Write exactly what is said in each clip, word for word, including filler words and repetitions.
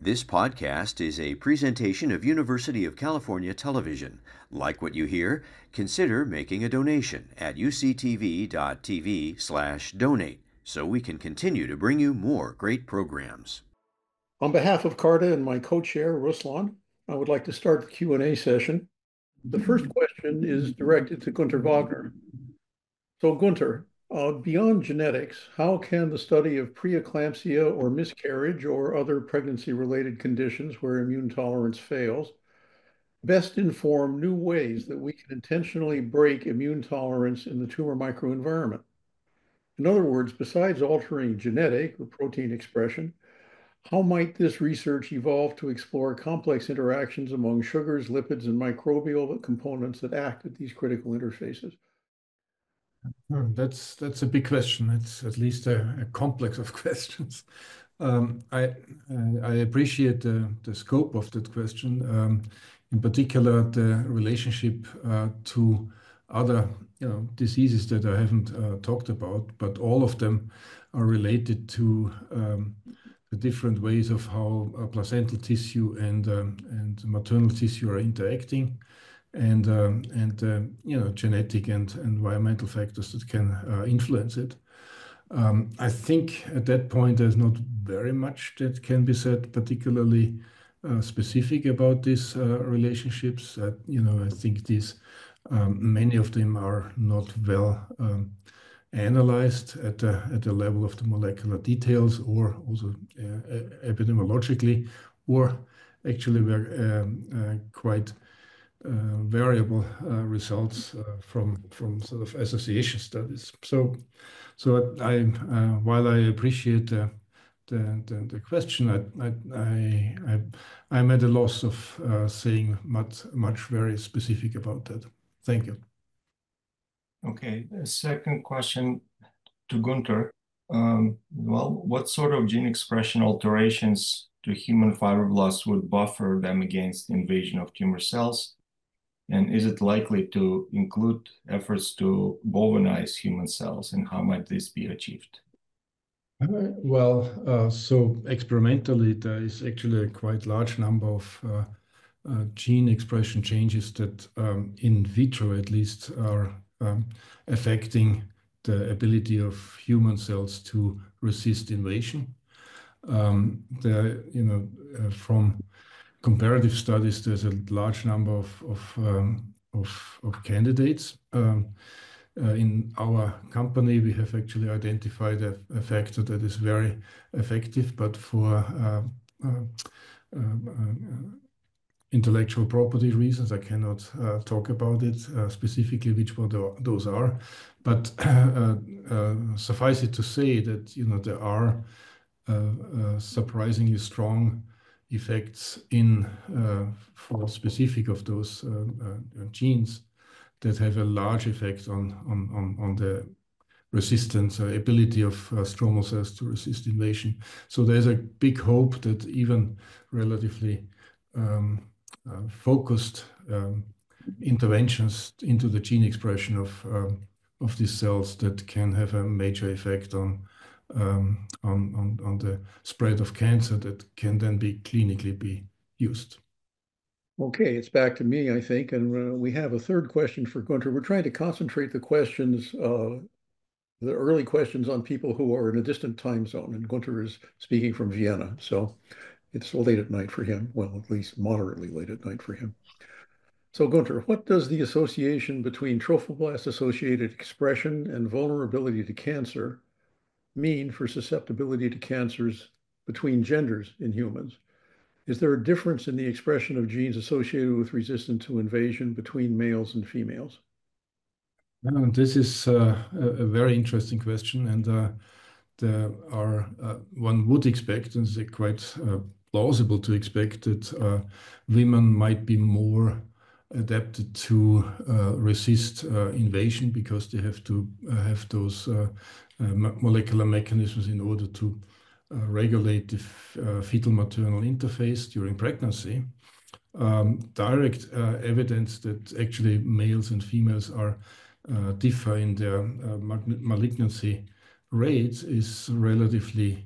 This podcast is a presentation of University of California Television. Like what you hear? Consider making a donation at uctv.tv slash donate so we can continue to bring you more great programs. On behalf of CARTA and my co-chair, Ruslan, I would like to start the Q and A session. The first question is directed to Gunter Wagner. So Gunter, uh, beyond genetics, how can the study of preeclampsia or miscarriage or other pregnancy-related conditions where immune tolerance fails best inform new ways that we can intentionally break immune tolerance in the tumor microenvironment? In other words, besides altering genetic or protein expression, how might this research evolve to explore complex interactions among sugars, lipids, and microbial components that act at these critical interfaces? Oh, that's that's a big question. It's at least a, a complex of questions. Um, I I appreciate the, the scope of that question. Um, in particular, the relationship uh, to other you know diseases that I haven't uh, talked about, but all of them are related to um, the different ways of how uh, placental tissue and um, and maternal tissue are interacting, and um, and uh, you know genetic and environmental factors that can uh, influence it. Um, I think at that point there's not very much that can be said, particularly uh, specific about these uh, relationships. Uh, you know, I think these um, many of them are not well um, analyzed at the at the level of the molecular details, or also uh, epidemiologically, or actually we're um, uh, quite uh, variable uh, results uh, from from sort of association studies. So, so I uh, while I appreciate the the, the, the question, I, I I I'm at a loss of uh, saying much much very specific about that. Thank you. Okay, a second question to Gunter. Um, well, what sort of gene expression alterations to human fibroblasts would buffer them against invasion of tumor cells? And is it likely to include efforts to bovinize human cells, and how might this be achieved? Uh, well, uh, so experimentally, there is actually a quite large number of uh, uh, gene expression changes that um, in vitro at least are um, affecting the ability of human cells to resist invasion. Um, there, you know, uh, from comparative studies, there's a large number of of, um, of, of candidates. Um, uh, in our company, we have actually identified a, a factor that is very effective, but for uh, uh, uh, intellectual property reasons, I cannot uh, talk about it uh, specifically which one those are. But uh, uh, suffice it to say that you know there are uh, uh, surprisingly strong effects in uh, for specific of those uh, uh, genes that have a large effect on on on, on the resistance uh, ability of uh, stromal cells to resist invasion. So there's a big hope that even relatively um, uh, focused um, interventions into the gene expression of um, of these cells that can have a major effect on um, on, on on the spread of cancer that can then be clinically be used. Okay, it's back to me, I think, and uh, we have a third question for Gunter. We're trying to concentrate the questions, uh, the early questions, on people who are in a distant time zone, and Gunter is speaking from Vienna, so it's late at night for him. Well, at least moderately late at night for him. So Gunter, what does the association between trophoblast-associated expression and vulnerability to cancer mean for susceptibility to cancers between genders in humans? Is there a difference in the expression of genes associated with resistance to invasion between males and females? Uh, this is uh, a, a very interesting question, and uh, there are uh, one would expect, and it's quite uh, plausible to expect that uh, women might be more adapted to uh, resist uh, invasion because they have to uh, have those uh, uh, molecular mechanisms in order to uh, regulate the uh, fetal-maternal interface during pregnancy. Um, direct uh, evidence that actually males and females are uh, differ in their uh, malignancy rates is relatively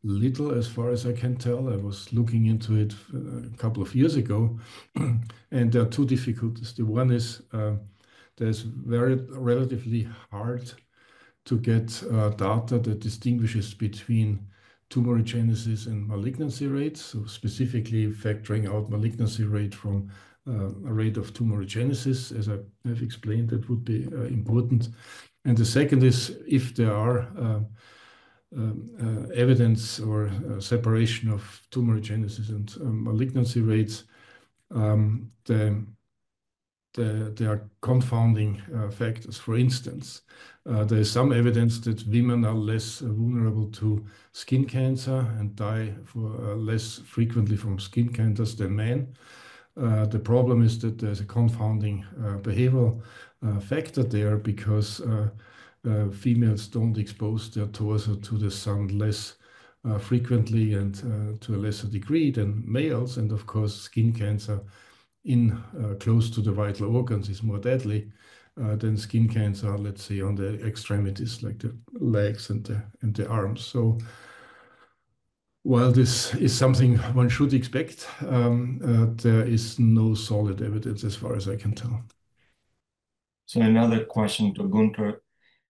little as far as I can tell. I was looking into it a couple of years ago, and there are two difficulties. The one is uh, there's very relatively hard to get uh, data that distinguishes between tumorigenesis and malignancy rates, so specifically factoring out malignancy rate from uh, a rate of tumorigenesis, as I have explained, that would be uh, important. And the second is if there are uh, um, uh, evidence or uh, separation of tumorigenesis and um, malignancy rates, um, the The, there are confounding uh, factors. For instance, uh, there is some evidence that women are less uh, vulnerable to skin cancer and die for, uh, less frequently from skin cancers than men. Uh, the problem is that there's a confounding uh, behavioral uh, factor there because uh, uh, females don't expose their torso to the sun less uh, frequently and uh, to a lesser degree than males. And of course, skin cancer in uh, close to the vital organs is more deadly uh, than skin cancer, let's say, on the extremities like the legs and the, and the arms. So while this is something one should expect, um, uh, there is no solid evidence as far as I can tell. So another question to Gunther.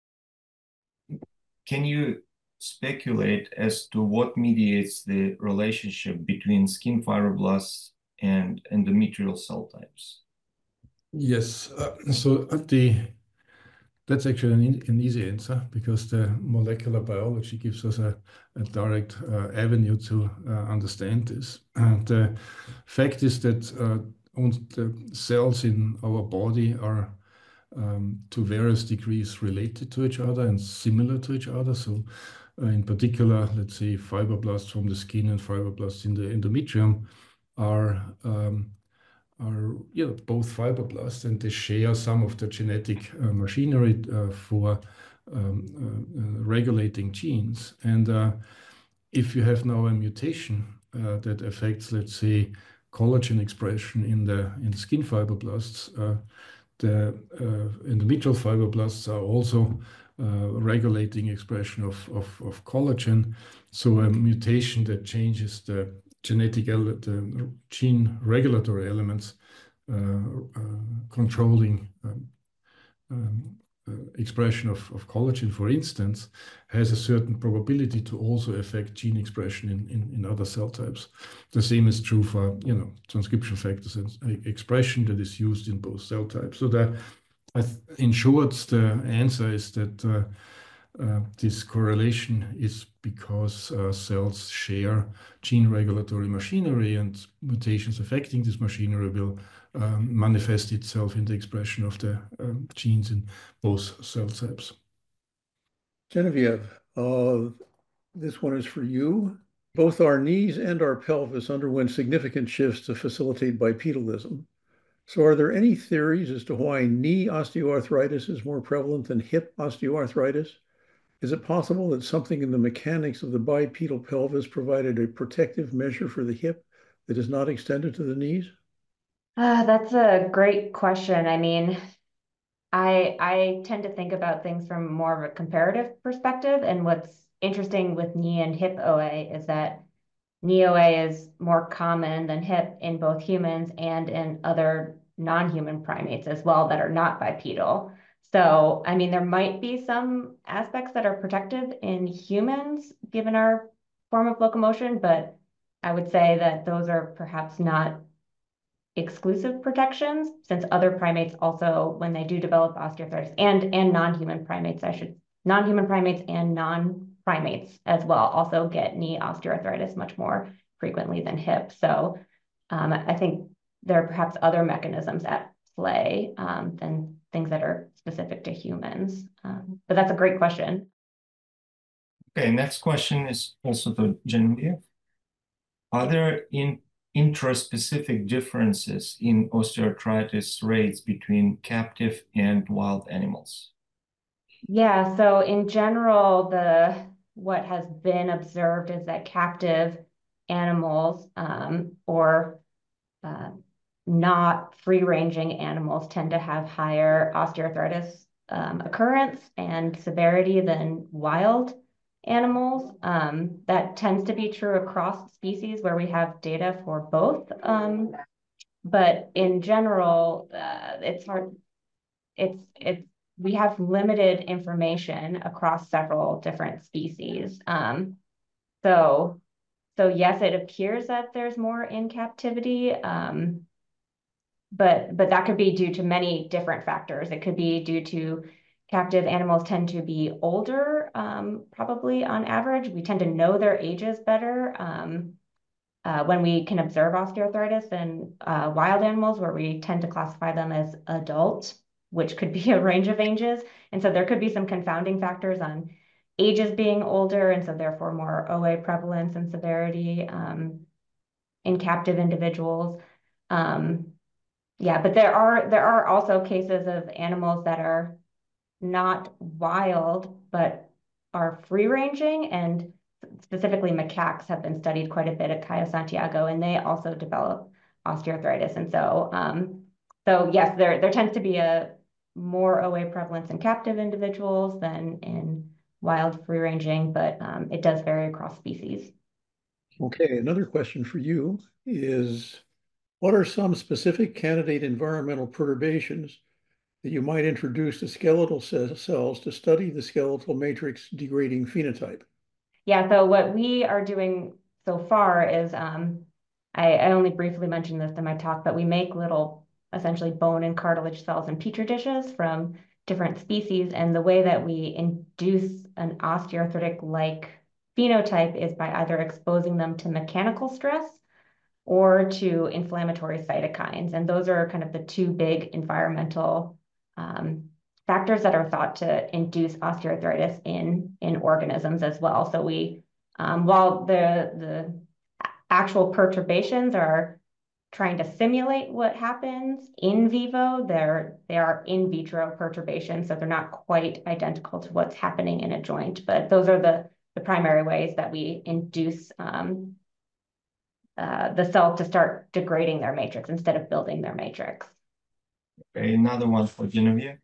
Can you speculate as to what mediates the relationship between skin fibroblasts and endometrial cell types? Yes, uh, so at the that's actually an, an easy answer because the molecular biology gives us a, a direct uh, avenue to uh, understand this. And the fact is that uh, the cells in our body are um, to various degrees related to each other and similar to each other. So uh, in particular, let's say fibroblasts from the skin and fibroblasts in the endometrium are um, are you know, both fibroblasts, and they share some of the genetic uh, machinery uh, for um, uh, uh, regulating genes. And uh, if you have now a mutation uh, that affects, let's say, collagen expression in the in skin fibroblasts, uh, the uh, endometrial fibroblasts are also uh, regulating expression of, of, of collagen. So a mutation that changes the genetic, the gene regulatory elements uh, uh, controlling um, um, uh, expression of, of collagen, for instance, has a certain probability to also affect gene expression in, in, in other cell types. The same is true for, you know, transcription factors and expression that is used in both cell types. So that, in short, the answer is that uh, Uh, this correlation is because uh, cells share gene regulatory machinery, and mutations affecting this machinery will um, manifest itself in the expression of the um, genes in both cell types. Genevieve, uh, this one is for you. Both our knees and our pelvis underwent significant shifts to facilitate bipedalism. So are there any theories as to why knee osteoarthritis is more prevalent than hip osteoarthritis? Is it possible that something in the mechanics of the bipedal pelvis provided a protective measure for the hip that is not extended to the knees? Uh, that's a great question. I mean, I I tend to think about things from more of a comparative perspective. And what's interesting with knee and hip O A is that knee O A is more common than hip in both humans and in other non-human primates as well that are not bipedal. So, I mean, there might be some aspects that are protective in humans given our form of locomotion, but I would say that those are perhaps not exclusive protections, since other primates also, when they do develop osteoarthritis, and and non-human primates, I should, non-human primates and non-primates as well also get knee osteoarthritis much more frequently than hip. So um, I think there are perhaps other mechanisms at play um, than things that are specific to humans. Um, but that's a great question. Okay, next question is also to Genevieve. Are there in intraspecific differences in osteoarthritis rates between captive and wild animals? Yeah, so in general, the what has been observed is that captive animals um, or uh, not free-ranging animals tend to have higher osteoarthritis um, occurrence and severity than wild animals. Um, that tends to be true across species where we have data for both. Um, but in general, uh, it's hard. It's it's we have limited information across several different species. Um, so so yes, it appears that there's more in captivity. Um, but but that could be due to many different factors. It could be due to captive animals tend to be older, um, probably on average. We tend to know their ages better um, uh, when we can observe osteoarthritis than uh, wild animals, where we tend to classify them as adult, which could be a range of ages. And so there could be some confounding factors on ages being older, and so therefore more O A prevalence and severity um, in captive individuals. Um, yeah, but there are there are also cases of animals that are not wild, but are free ranging, and specifically macaques have been studied quite a bit at Cayo Santiago, and they also develop osteoarthritis. And so, um, so yes, there there tends to be a more O A prevalence in captive individuals than in wild free ranging, but um, it does vary across species. Okay, another question for you is, what are some specific candidate environmental perturbations that you might introduce to skeletal cells to study the skeletal matrix degrading phenotype? Yeah, so what we are doing so far is, um, I, I only briefly mentioned this in my talk, but we make little essentially bone and cartilage cells in petri dishes from different species. And the way that we induce an osteoarthritic-like phenotype is by either exposing them to mechanical stress or to inflammatory cytokines. And those are kind of the two big environmental um, factors that are thought to induce osteoarthritis in, in organisms as well. So we, um, while the, the actual perturbations are trying to simulate what happens in vivo, they're, they are in vitro perturbations, so they're not quite identical to what's happening in a joint. But those are the, the primary ways that we induce um, uh, the cell to start degrading their matrix instead of building their matrix. Okay, another one for Genevieve.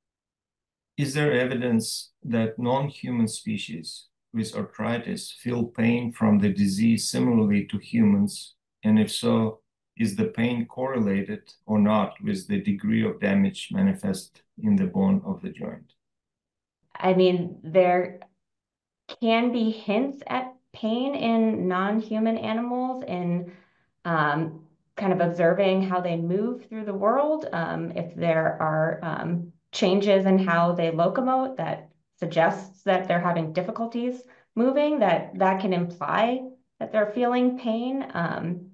Is there evidence that non-human species with arthritis feel pain from the disease similarly to humans? And if so, is the pain correlated or not with the degree of damage manifest in the bone of the joint? I mean, there can be hints at pain in non-human animals in um, kind of observing how they move through the world. Um, if there are um, changes in how they locomote that suggests that they're having difficulties moving, that that can imply that they're feeling pain. Um,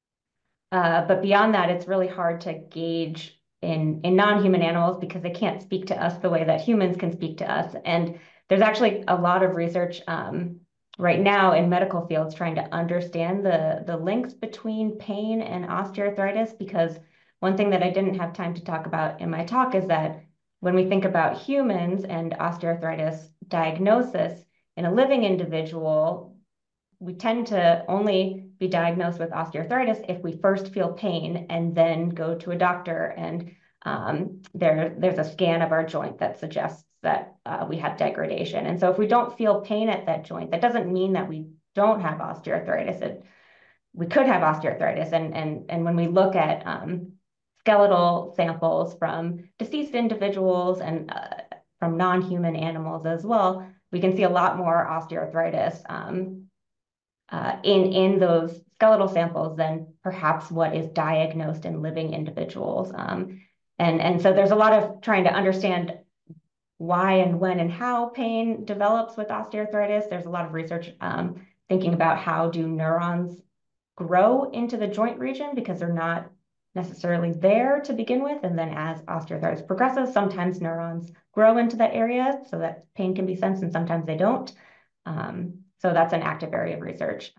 uh, but beyond that, it's really hard to gauge in, in non-human animals because they can't speak to us the way that humans can speak to us. And there's actually a lot of research um, right now in medical fields trying to understand the, the links between pain and osteoarthritis, because one thing that I didn't have time to talk about in my talk is that when we think about humans and osteoarthritis diagnosis in a living individual, we tend to only be diagnosed with osteoarthritis if we first feel pain and then go to a doctor, and um, there, there's a scan of our joint that suggests that uh, we have degradation. And so if we don't feel pain at that joint, that doesn't mean that we don't have osteoarthritis. It, we could have osteoarthritis. And, and, and when we look at um, skeletal samples from deceased individuals and uh, from non-human animals as well, we can see a lot more osteoarthritis um, uh, in, in those skeletal samples than perhaps what is diagnosed in living individuals. Um, and, and so there's a lot of trying to understand why and when and how pain develops with osteoarthritis. There's a lot of research um, thinking about how do neurons grow into the joint region, because they're not necessarily there to begin with. And then as osteoarthritis progresses, sometimes neurons grow into that area so that pain can be sensed, and sometimes they don't. Um, so that's an active area of research.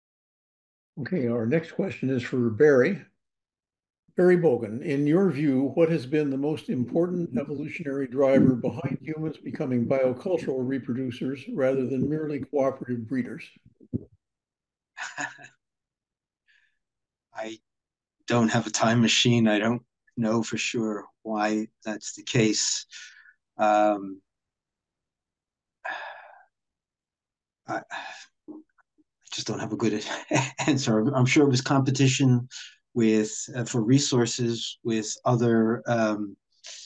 Okay, our next question is for Barry. Barry Bogan, in your view, what has been the most important evolutionary driver behind humans becoming biocultural reproducers rather than merely cooperative breeders? I don't have a time machine. I don't know for sure why that's the case. Um, I, I just don't have a good answer. I'm sure it was competition with uh, for resources with other um,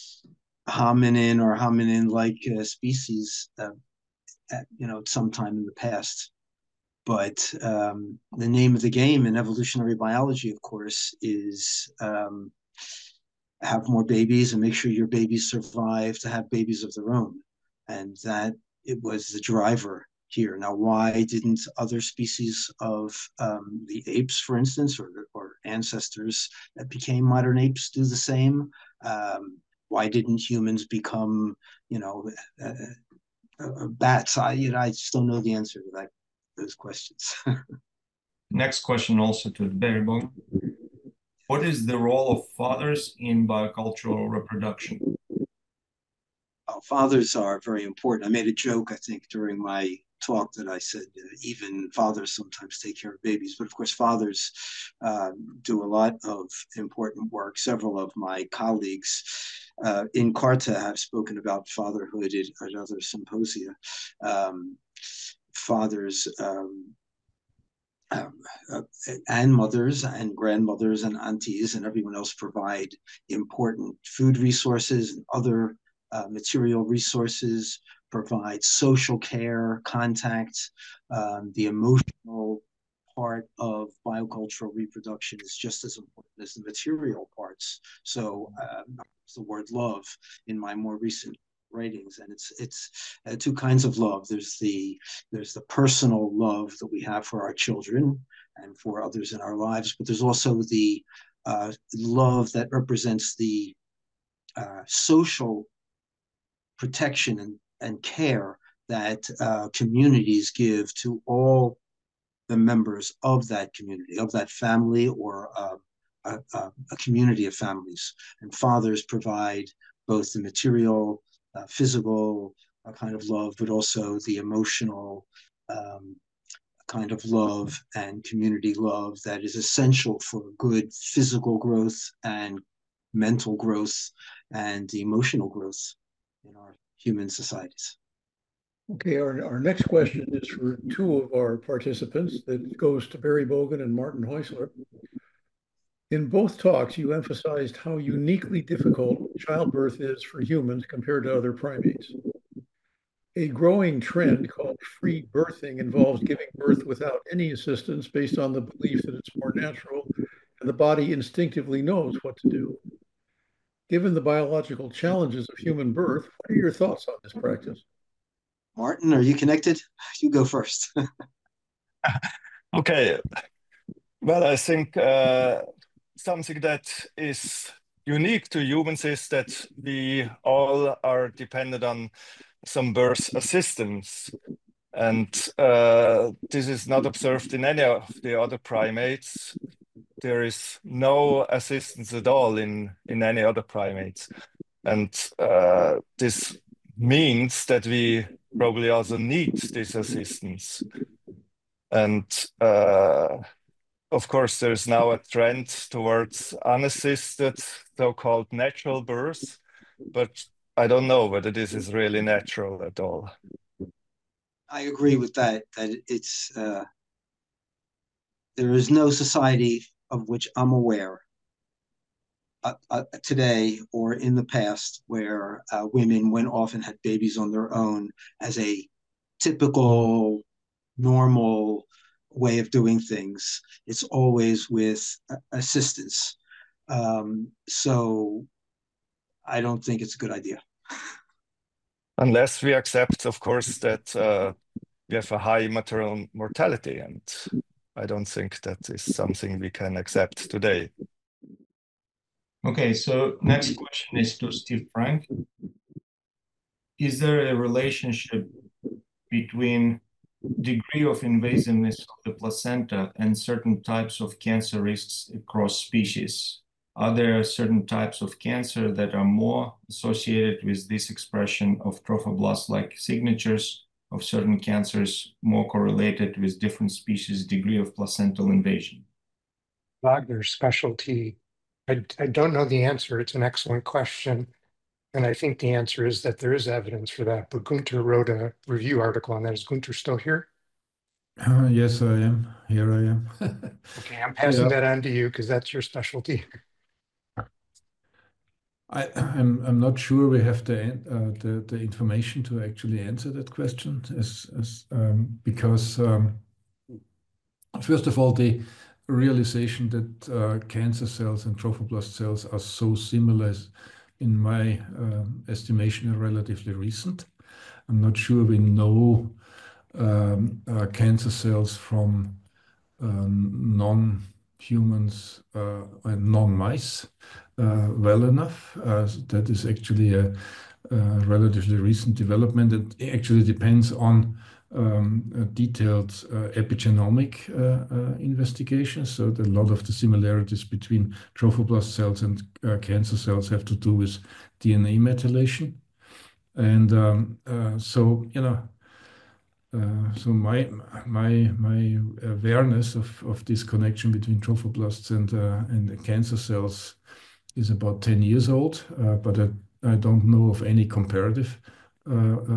hominin or hominin-like uh, species, uh, at, you know, sometime in the past. But um, the name of the game in evolutionary biology, of course, is um, have more babies and make sure your babies survive to have babies of their own. And that it was the driver here. Now, why didn't other species of um, the apes, for instance, or, or ancestors that became modern apes do the same? Um, why didn't humans become, you know, uh, uh, bats? I, you know, I just don't know the answer to that, those questions. Next question also to Barry Bogan. What is the role of fathers in biocultural reproduction? Oh, fathers are very important. I made a joke, I think, during my talk that I said uh, even fathers sometimes take care of babies. But of course, fathers uh, do a lot of important work. Several of my colleagues uh, in CARTA have spoken about fatherhood at, at other symposia. Um, fathers um, um, uh, and mothers and grandmothers and aunties and everyone else provide important food resources and other uh, material resources, provide social care, contact, um, the emotional part of biocultural reproduction is just as important as the material parts. So uh, the word love in my more recent writings, and it's it's uh, two kinds of love. There's the there's the personal love that we have for our children and for others in our lives, but there's also the uh, love that represents the uh, social protection and, and care that uh, communities give to all the members of that community, of that family, or uh, a, a, a community of families. And fathers provide both the material, uh, physical uh, kind of love, but also the emotional um, kind of love and community love that is essential for good physical growth and mental growth and emotional growth in our human societies. Okay, our, our next question is for two of our participants that goes to Barry Bogan and Martin Häusler. In both talks, you emphasized how uniquely difficult childbirth is for humans compared to other primates. A growing trend called free birthing involves giving birth without any assistance based on the belief that it's more natural and the body instinctively knows what to do. Given the biological challenges of human birth, what are your thoughts on this practice? Martin, are you connected? You go first. Okay. Well, I think uh, something that is unique to humans is that we all are dependent on some birth assistance. And uh, this is not observed in any of the other primates. There is no assistance at all in, in any other primates. And uh, this means that we probably also need this assistance. And uh, of course, there's now a trend towards unassisted, so-called natural birth, but I don't know whether this is really natural at all. I agree with that, that it's, uh, there is no society of which I'm aware uh, uh, today or in the past where uh, women went off and had babies on their own as a typical, normal way of doing things. It's always with uh, assistance. Um, so I don't think it's a good idea. Unless we accept, of course, that uh, we have a high maternal mortality, and I don't think that is something we can accept today. Okay, so next question is to Steve Frank. Is there a relationship between degree of invasiveness of the placenta and certain types of cancer risks across species? Are there certain types of cancer that are more associated with this expression of trophoblast-like signatures of certain cancers, more correlated with different species' degree of placental invasion? Wagner's specialty. I, I don't know the answer. It's an excellent question. And I think the answer is that there is evidence for that. But Gunter wrote a review article on that. Is Gunter still here? Uh, yes, I am. Here I am. Okay, I'm passing Yeah. that on to you because that's your specialty. I, I'm I'm not sure we have the uh, the the information to actually answer that question, as as um, because um, first of all, the realization that uh, cancer cells and trophoblast cells are so similar is, in my um, estimation, are relatively recent. I'm not sure we know um, uh, cancer cells from um, non-humans uh, and non-mice uh, well enough. Uh, that is actually a, a relatively recent development. It actually depends on um, a detailed uh, epigenomic uh, uh, investigations. So a lot of the similarities between trophoblast cells and uh, cancer cells have to do with D N A methylation. And um, uh, so, you know, uh, so my my my awareness of, of this connection between trophoblasts and uh, and cancer cells is about ten years old, uh, but I, I don't know of any comparative. Uh,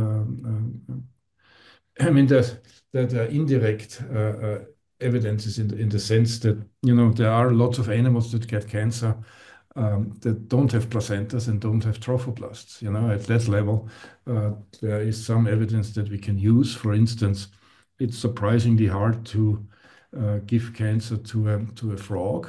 um, um, I mean, there's that uh, indirect uh, uh, evidences in the, in the sense that, you know, there are lots of animals that get cancer um, that don't have placentas and don't have trophoblasts. You know, at that level, uh, there is some evidence that we can use. For instance, it's surprisingly hard to uh, give cancer to a, to a frog.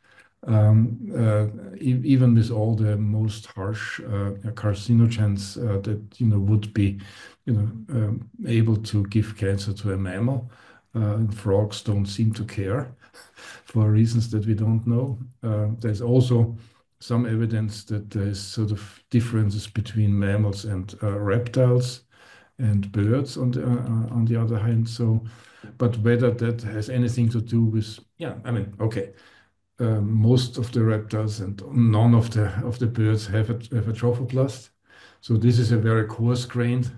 Um, uh, e even with all the most harsh uh, carcinogens uh, that you know would be, you know, um, able to give cancer to a mammal, uh, and frogs don't seem to care for reasons that we don't know. Uh, there's also some evidence that there's sort of differences between mammals and uh, reptiles and birds on the uh, on the other hand. So, but whether that has anything to do with, yeah, I mean, okay. Uh, most of the reptiles and none of the of the birds have a, have a trophoblast. So this is a very coarse-grained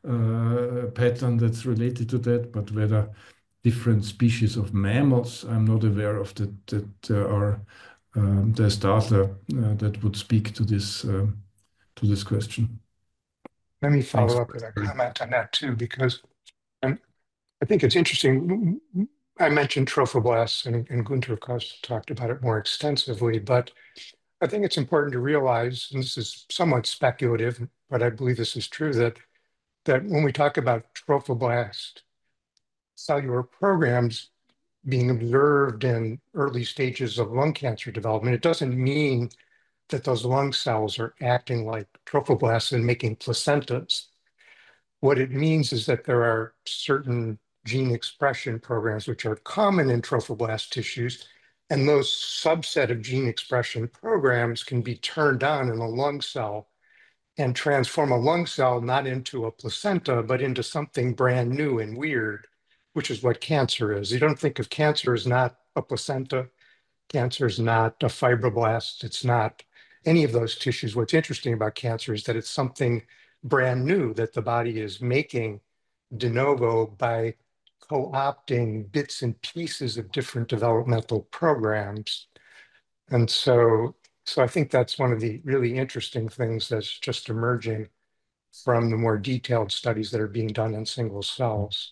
uh, pattern that's related to that. But whether different species of mammals, I'm not aware of that that there are um, there's data uh, that would speak to this um, to this question. Let me Thanks. follow up with a comment on that too, because I'm, I think it's interesting. I mentioned trophoblasts, and, and Gunter, of course, talked about it more extensively, but I think it's important to realize, and this is somewhat speculative, but I believe this is true, that that when we talk about trophoblast cellular programs being observed in early stages of lung cancer development, it doesn't mean that those lung cells are acting like trophoblasts and making placentas. What it means is that there are certain gene expression programs which are common in trophoblast tissues, and those subset of gene expression programs can be turned on in a lung cell and transform a lung cell not into a placenta, but into something brand new and weird, which is what cancer is. You don't think of cancer as not a placenta. Cancer is not a fibroblast. It's not any of those tissues. What's interesting about cancer is that it's something brand new that the body is making de novo by co-opting bits and pieces of different developmental programs. And so, so I think that's one of the really interesting things that's just emerging from the more detailed studies that are being done in single cells.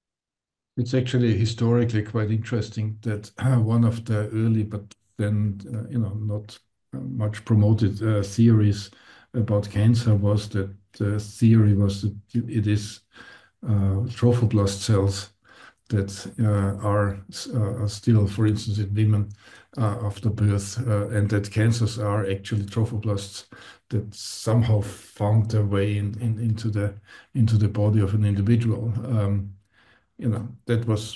It's actually historically quite interesting that uh, one of the early, but then uh, you know not uh, much promoted uh, theories about cancer was that the theory was that it is uh, trophoblast cells that uh, are, uh, are still, for instance, in women uh, after birth, uh, and that cancers are actually trophoblasts that somehow found their way in, in, into the into the body of an individual. Um, you know, that was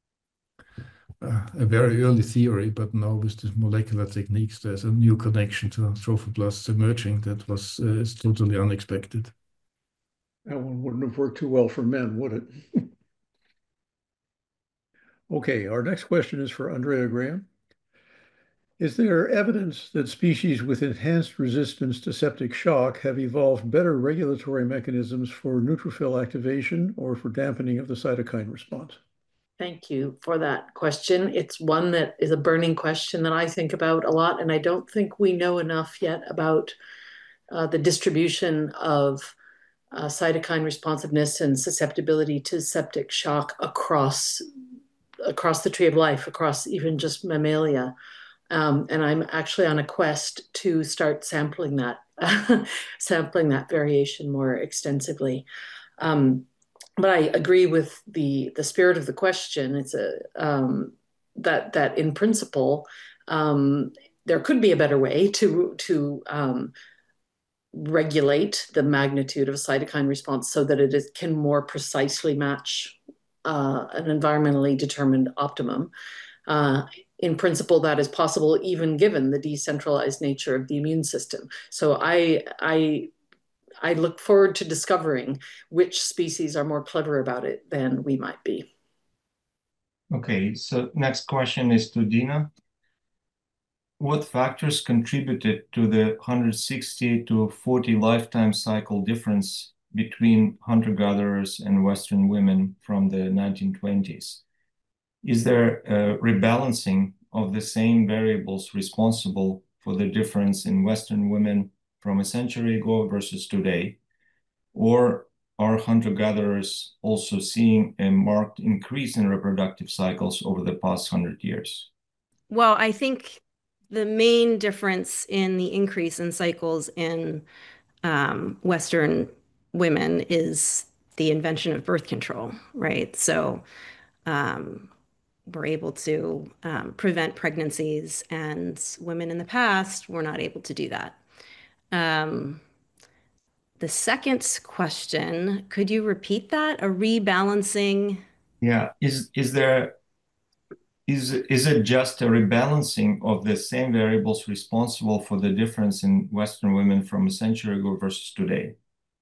uh, a very early theory, but now with the molecular techniques, there's a new connection to trophoblasts emerging that was uh, is totally unexpected. That one wouldn't have worked too well for men, would it? Okay, our next question is for Andrea Graham. Is there evidence that species with enhanced resistance to septic shock have evolved better regulatory mechanisms for neutrophil activation or for dampening of the cytokine response? Thank you for that question. It's one that is a burning question that I think about a lot, and I don't think we know enough yet about uh, the distribution of uh, cytokine responsiveness and susceptibility to septic shock across across the tree of life, across even just mammalia. Um, and I'm actually on a quest to start sampling that, sampling that variation more extensively. Um, but I agree with the the spirit of the question. It's a um, that that in principle um, there could be a better way to to um, regulate the magnitude of a cytokine response so that it is, can more precisely match uh, an environmentally determined optimum. Uh, in principle, that is possible even given the decentralized nature of the immune system. So I, I, I look forward to discovering which species are more clever about it than we might be. Okay, so next question is to Dina. What factors contributed to the one hundred sixty to forty lifetime cycle difference between hunter-gatherers and Western women from the nineteen twenties? Is there a rebalancing of the same variables responsible for the difference in Western women from a century ago versus today? Or are hunter-gatherers also seeing a marked increase in reproductive cycles over the past hundred years? Well, I think the main difference in the increase in cycles in um, Western women is the invention of birth control, right? So um, we're able to um, prevent pregnancies, and women in the past were not able to do that. Um, the second question, could you repeat that? A rebalancing? Yeah, is is there is is it just a rebalancing of the same variables responsible for the difference in Western women from a century ago versus today?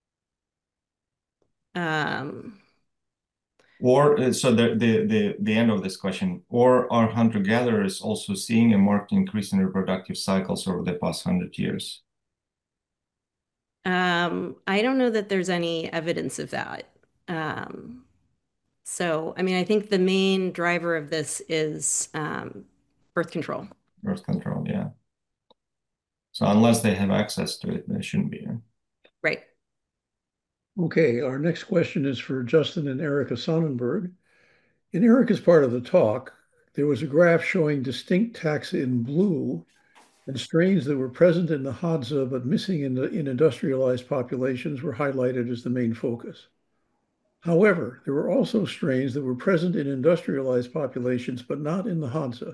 Um, Or uh, so the, the the the end of this question, or are hunter-gatherers also seeing a marked increase in reproductive cycles over the past hundred years? um, I don't know that there's any evidence of that. Um, so, I mean, I think the main driver of this is um, birth control. Birth control, yeah. So unless they have access to it, they shouldn't be. Right. Okay, our next question is for Justin and Erica Sonnenberg. In Erica's part of the talk, there was a graph showing distinct taxa in blue and strains that were present in the Hadza but missing in, the, in industrialized populations were highlighted as the main focus. However, there were also strains that were present in industrialized populations but not in the Hadza.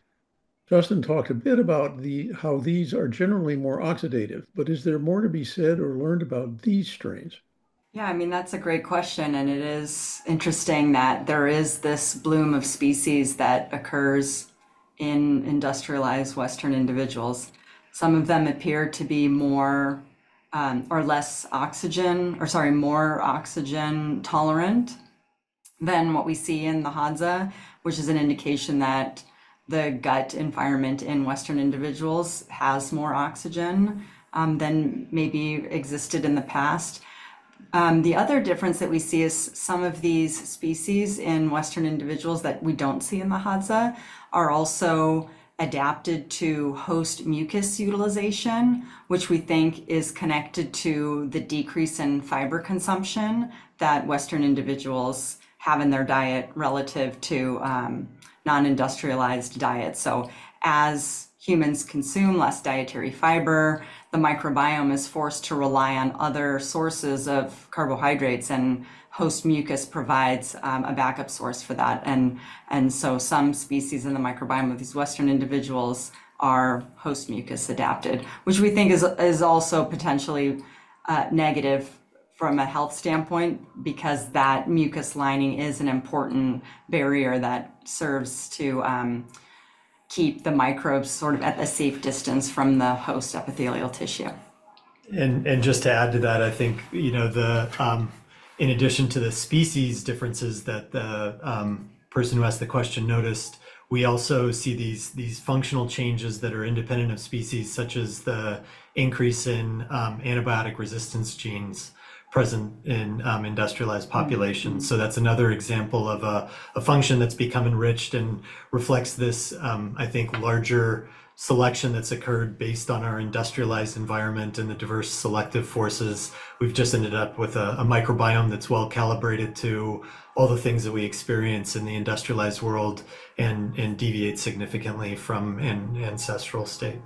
Justin talked a bit about the, how these are generally more oxidative, but is there more to be said or learned about these strains? Yeah, I mean, that's a great question. And it is interesting that there is this bloom of species that occurs in industrialized Western individuals. Some of them appear to be more um, or less oxygen, or sorry, more oxygen tolerant than what we see in the Hadza, which is an indication that the gut environment in Western individuals has more oxygen um, than maybe existed in the past. Um, the other difference that we see is some of these species in Western individuals that we don't see in the Hadza are also adapted to host mucus utilization, which we think is connected to the decrease in fiber consumption that Western individuals have in their diet relative to um, non-industrialized diets. So as humans consume less dietary fiber, the microbiome is forced to rely on other sources of carbohydrates, and host mucus provides um, a backup source for that. And, and so some species in the microbiome of these Western individuals are host mucus adapted, which we think is, is also potentially uh, negative from a health standpoint, because that mucus lining is an important barrier that serves to um, keep the microbes sort of at a safe distance from the host epithelial tissue. And and just to add to that, I think, you know, the um, in addition to the species differences that the um, person who asked the question noticed, we also see these these functional changes that are independent of species, such as the increase in um, antibiotic resistance genes present in um, industrialized populations. So that's another example of a, a function that's become enriched and reflects this, um, I think, larger selection that's occurred based on our industrialized environment and the diverse selective forces. We've just ended up with a, a microbiome that's well calibrated to all the things that we experience in the industrialized world and, and deviate significantly from an ancestral state.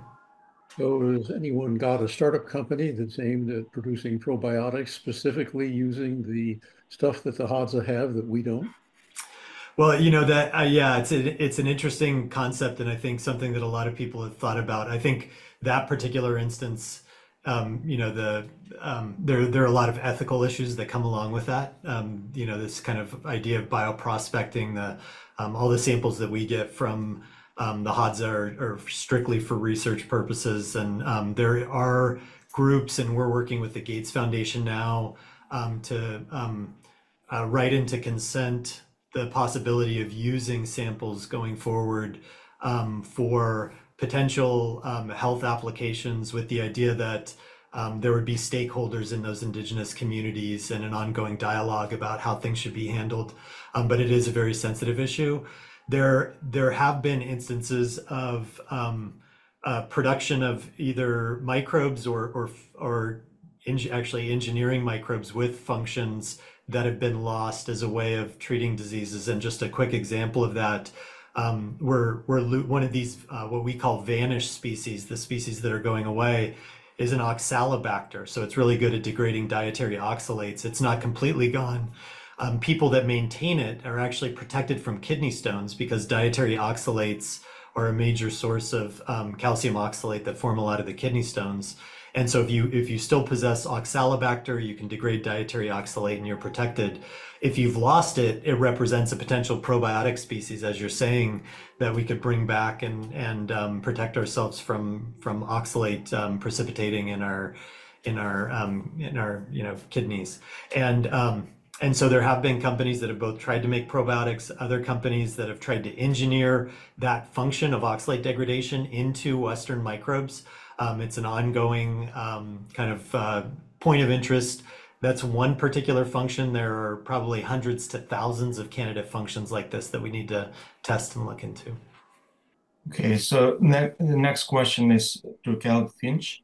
So has anyone got a startup company that's aimed at producing probiotics, specifically using the stuff that the Hadza have that we don't? Well, you know that, uh, yeah, it's a, it's an interesting concept, and I think something that a lot of people have thought about. I think that particular instance, um, you know, the um, there there are a lot of ethical issues that come along with that. Um, you know, this kind of idea of bioprospecting, the um, all the samples that we get from um, the Hadza are, are strictly for research purposes, and um, there are groups, and we're working with the Gates Foundation now um, to um, uh, write into consent the possibility of using samples going forward um, for potential um, health applications, with the idea that um, there would be stakeholders in those indigenous communities and an ongoing dialogue about how things should be handled. Um, but it is a very sensitive issue. There, there have been instances of um, uh, production of either microbes or, or, or actually engineering microbes with functions that have been lost as a way of treating diseases. And just a quick example of that, um, we're, we're one of these, uh, what we call vanished species, the species that are going away, is an oxalobacter. So it's really good at degrading dietary oxalates. It's not completely gone. Um, people that maintain it are actually protected from kidney stones because dietary oxalates are a major source of um, calcium oxalate that form a lot of the kidney stones. And so if you if you still possess oxalobacter, you can degrade dietary oxalate and you're protected. If you've lost it, it represents a potential probiotic species, as you're saying, that we could bring back and and um, protect ourselves from from oxalate um, precipitating in our in our um, in our you know kidneys. And um, and so there have been companies that have both tried to make probiotics, other companies that have tried to engineer that function of oxalate degradation into Western microbes. Um, it's an ongoing um, kind of uh, point of interest. That's one particular function. There are probably hundreds to thousands of candidate functions like this that we need to test and look into. Okay, so ne the next question is to Caleb Finch.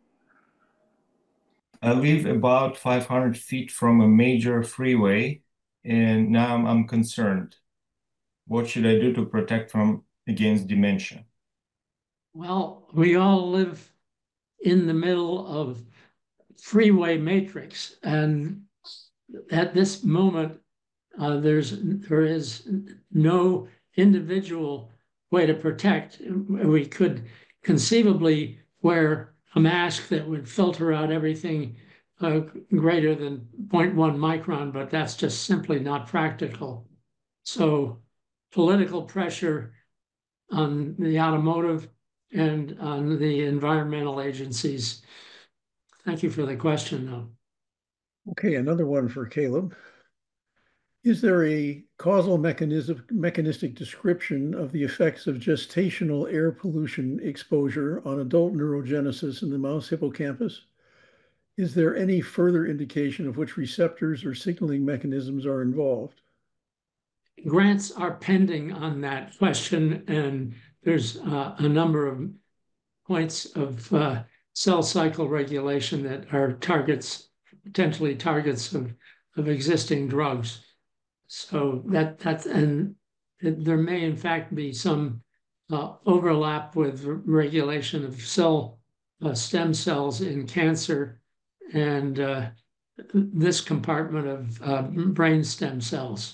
I live about five hundred feet from a major freeway, and now I'm, I'm concerned. What should I do to protect from against dementia? Well, we all live in the middle of freeway matrix, and at this moment, uh, there's there is no individual way to protect. We could conceivably wear a mask that would filter out everything uh, greater than zero point one micron, but that's just simply not practical. So political pressure on the automotive and on the environmental agencies. Thank you for the question, though. Okay, another one for Caleb. Is there a causal mechanism, mechanistic description of the effects of gestational air pollution exposure on adult neurogenesis in the mouse hippocampus? Is there any further indication of which receptors or signaling mechanisms are involved? Grants are pending on that question, and there's uh, a number of points of uh, cell cycle regulation that are targets, potentially targets of, of existing drugs. So that that's, and it, there may in fact be some uh, overlap with regulation of cell uh, stem cells in cancer and uh, this compartment of uh, brain stem cells.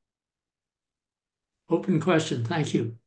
Open question, thank you.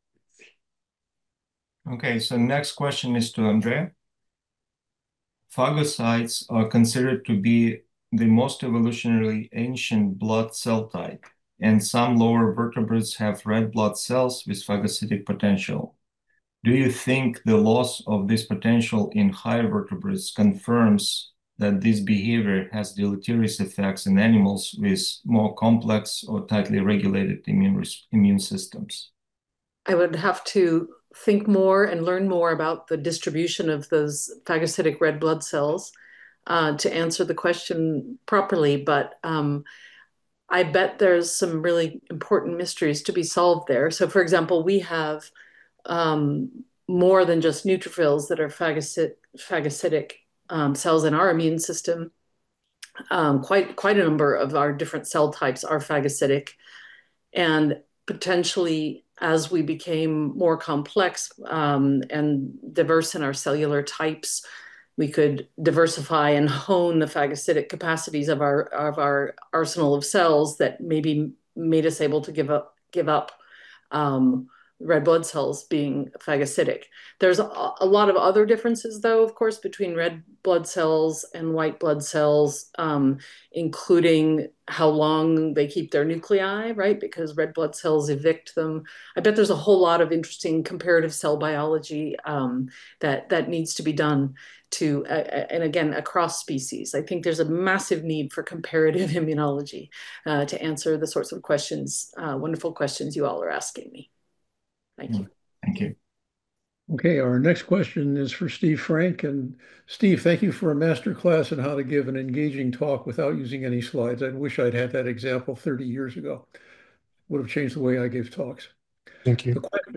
Okay, so next question is to Andrea. Phagocytes are considered to be the most evolutionarily ancient blood cell type, and some lower vertebrates have red blood cells with phagocytic potential. Do you think the loss of this potential in higher vertebrates confirms that this behavior has deleterious effects in animals with more complex or tightly regulated immune, immune systems? I would have to think more and learn more about the distribution of those phagocytic red blood cells. uh, to answer the question properly, but um, I bet there's some really important mysteries to be solved there. So, for example, we have um, more than just neutrophils that are phagocyt phagocytic um, cells in our immune system. Um, quite quite a number of our different cell types are phagocytic, and potentially as we became more complex um, and diverse in our cellular types, we could diversify and hone the phagocytic capacities of our of our arsenal of cells that maybe made us able to give up give up um, red blood cells being phagocytic. There's a, a lot of other differences, though, of course, between red blood cells and white blood cells, um, including how long they keep their nuclei, right? Because red blood cells evict them. I bet there's a whole lot of interesting comparative cell biology um, that that needs to be done to, uh, and again, across species. I think there's a massive need for comparative immunology uh, to answer the sorts of questions, uh, wonderful questions you all are asking me. Thank you. Thank you. Okay, our next question is for Steve Frank. And Steve, thank you for a master class on how to give an engaging talk without using any slides. I wish I'd had that example thirty years ago. Would have changed the way I gave talks. Thank you. The question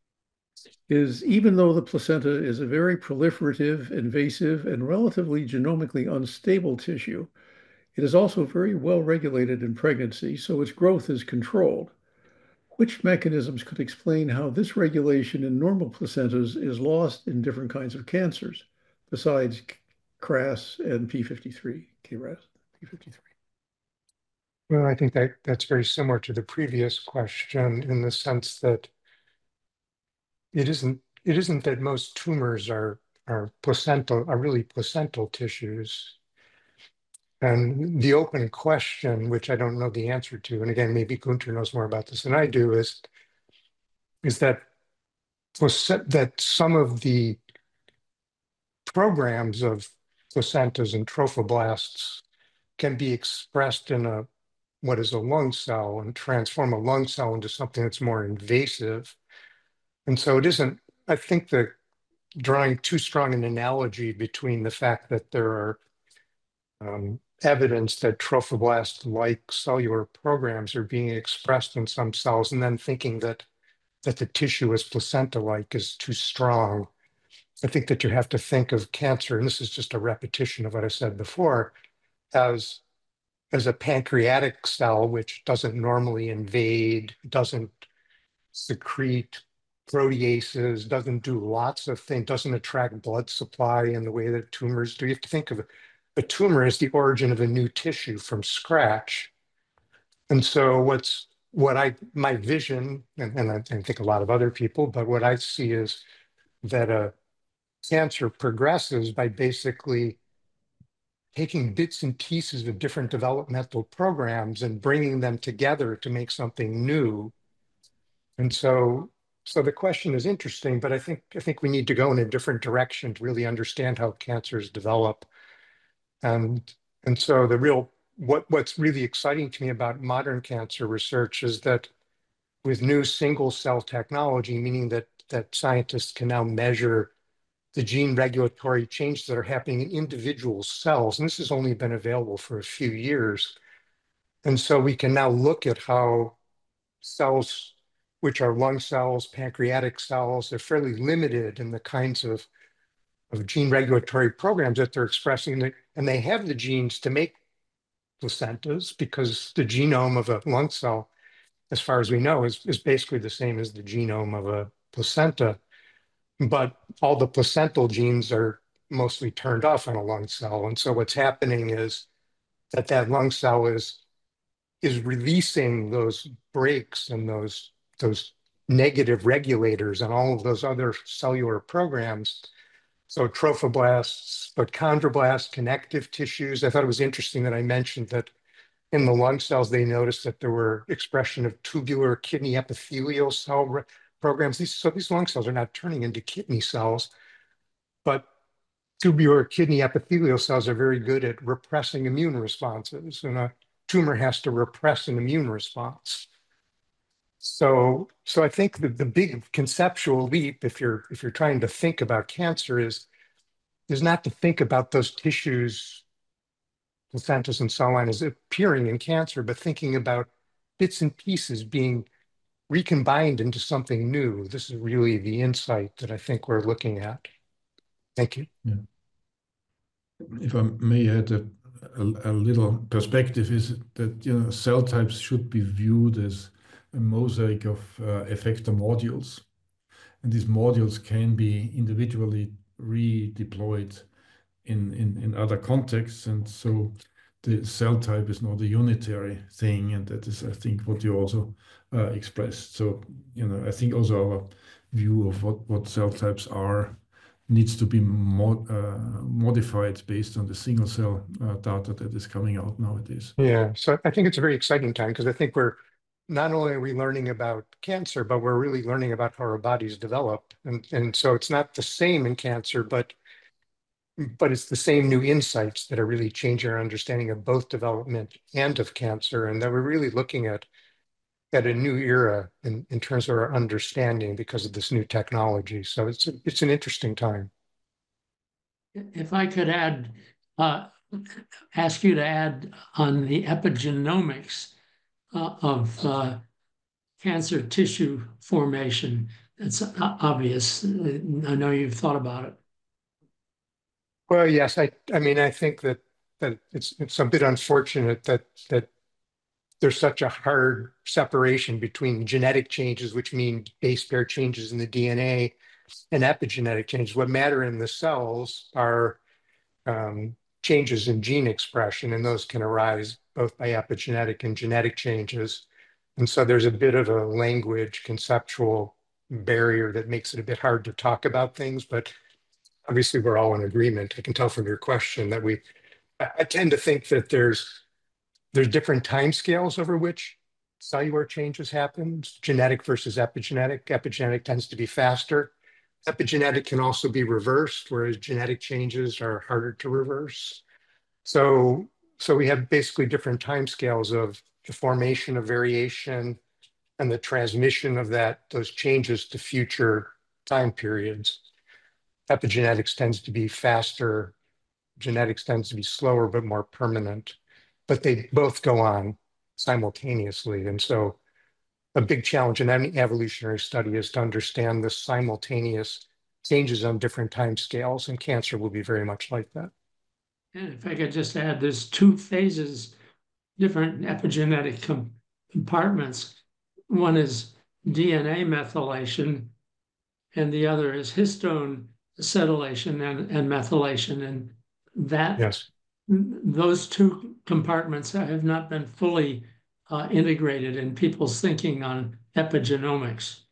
is, even though the placenta is a very proliferative, invasive, and relatively genomically unstable tissue, it is also very well regulated in pregnancy, so its growth is controlled. Which mechanisms could explain how this regulation in normal placentas is lost in different kinds of cancers, besides C R A S and P fifty-three, K R A S, P fifty-three? Well, I think that that's very similar to the previous question in the sense that it isn't it isn't that most tumors are are placental are really placental tissues. And the open question, which I don't know the answer to, and again, maybe Gunter knows more about this than I do, is, is that, that some of the programs of placentas and trophoblasts can be expressed in a what is a lung cell and transform a lung cell into something that's more invasive. And so it isn't, I think that drawing too strong an analogy between the fact that there are um, evidence that trophoblast-like cellular programs are being expressed in some cells, and then thinking that that the tissue is placenta-like is too strong. I think that you have to think of cancer, and this is just a repetition of what I said before, as, as a pancreatic cell, which doesn't normally invade, doesn't secrete proteases, doesn't do lots of things, doesn't attract blood supply in the way that tumors do. You have to think of a tumor as the origin of a new tissue from scratch. And so what's what I, my vision, and, and I, I think a lot of other people, but what I see is that a cancer progresses by basically taking bits and pieces of different developmental programs and bringing them together to make something new. And so, so the question is interesting, but I think, I think we need to go in a different direction to really understand how cancers develop. And, and so the real, what, what's really exciting to me about modern cancer research is that with new single cell technology, meaning that, that scientists can now measure the gene regulatory changes that are happening in individual cells, and this has only been available for a few years. And so we can now look at how cells, which are lung cells, pancreatic cells, they're fairly limited in the kinds of of gene regulatory programs that they're expressing, and they have the genes to make placentas because the genome of a lung cell, as far as we know, is, is basically the same as the genome of a placenta. But all the placental genes are mostly turned off in a lung cell. And so what's happening is that that lung cell is, is releasing those brakes and those, those negative regulators and all of those other cellular programs. So trophoblasts, but chondroblasts, connective tissues. I thought it was interesting that I mentioned that in the lung cells, they noticed that there were expression of tubular kidney epithelial cell programs. These, so these lung cells are not turning into kidney cells, but tubular kidney epithelial cells are very good at repressing immune responses, and a tumor has to repress an immune response. So, so I think that the big conceptual leap, if you're if you're trying to think about cancer, is is not to think about those tissues, placentas and so on, as appearing in cancer, but thinking about bits and pieces being recombined into something new. This is really the insight that I think we're looking at. Thank you. Yeah. If I may add a, a, a little perspective, is that you know cell types should be viewed as a mosaic of uh, effector modules, and these modules can be individually redeployed in, in, in other contexts, and so the cell type is not a unitary thing, and that is, I think, what you also uh, expressed. So, you know, I think also our view of what, what cell types are needs to be mod, uh, modified based on the single cell uh, data that is coming out nowadays. Yeah, so I think it's a very exciting time because I think we're not only are we learning about cancer, but we're really learning about how our bodies develop. And, and so it's not the same in cancer, but but it's the same new insights that are really changing our understanding of both development and of cancer, and that we're really looking at at a new era in, in terms of our understanding because of this new technology. So it's a, it's an interesting time. If I could add, uh, ask you to add on the epigenomics uh, of uh, cancer tissue formation. It's obvious. I know you've thought about it. Well, yes, I, I mean, I think that that it's it's a bit unfortunate that that there's such a hard separation between genetic changes, which mean base pair changes in the D N A, and epigenetic changes. What matter in the cells are um, changes in gene expression, and those can arise both by epigenetic and genetic changes. And so there's a bit of a language conceptual barrier that makes it a bit hard to talk about things, but obviously we're all in agreement. I can tell from your question that we, I tend to think that there's there's different timescales over which cellular changes happen, genetic versus epigenetic. Epigenetic tends to be faster. Epigenetic can also be reversed, whereas genetic changes are harder to reverse. So, so we have basically different timescales of the formation of variation and the transmission of that, those changes to future time periods. Epigenetics tends to be faster, genetics tends to be slower but more permanent, but they both go on simultaneously. And so a big challenge in any evolutionary study is to understand the simultaneous changes on different time scales, and cancer will be very much like that. And if I could just add, there's two phases, different epigenetic com compartments. One is D N A methylation, and the other is histone acetylation and, and methylation. And that, yes, those two compartments have not been fully uh, integrated in people's thinking on epigenomics.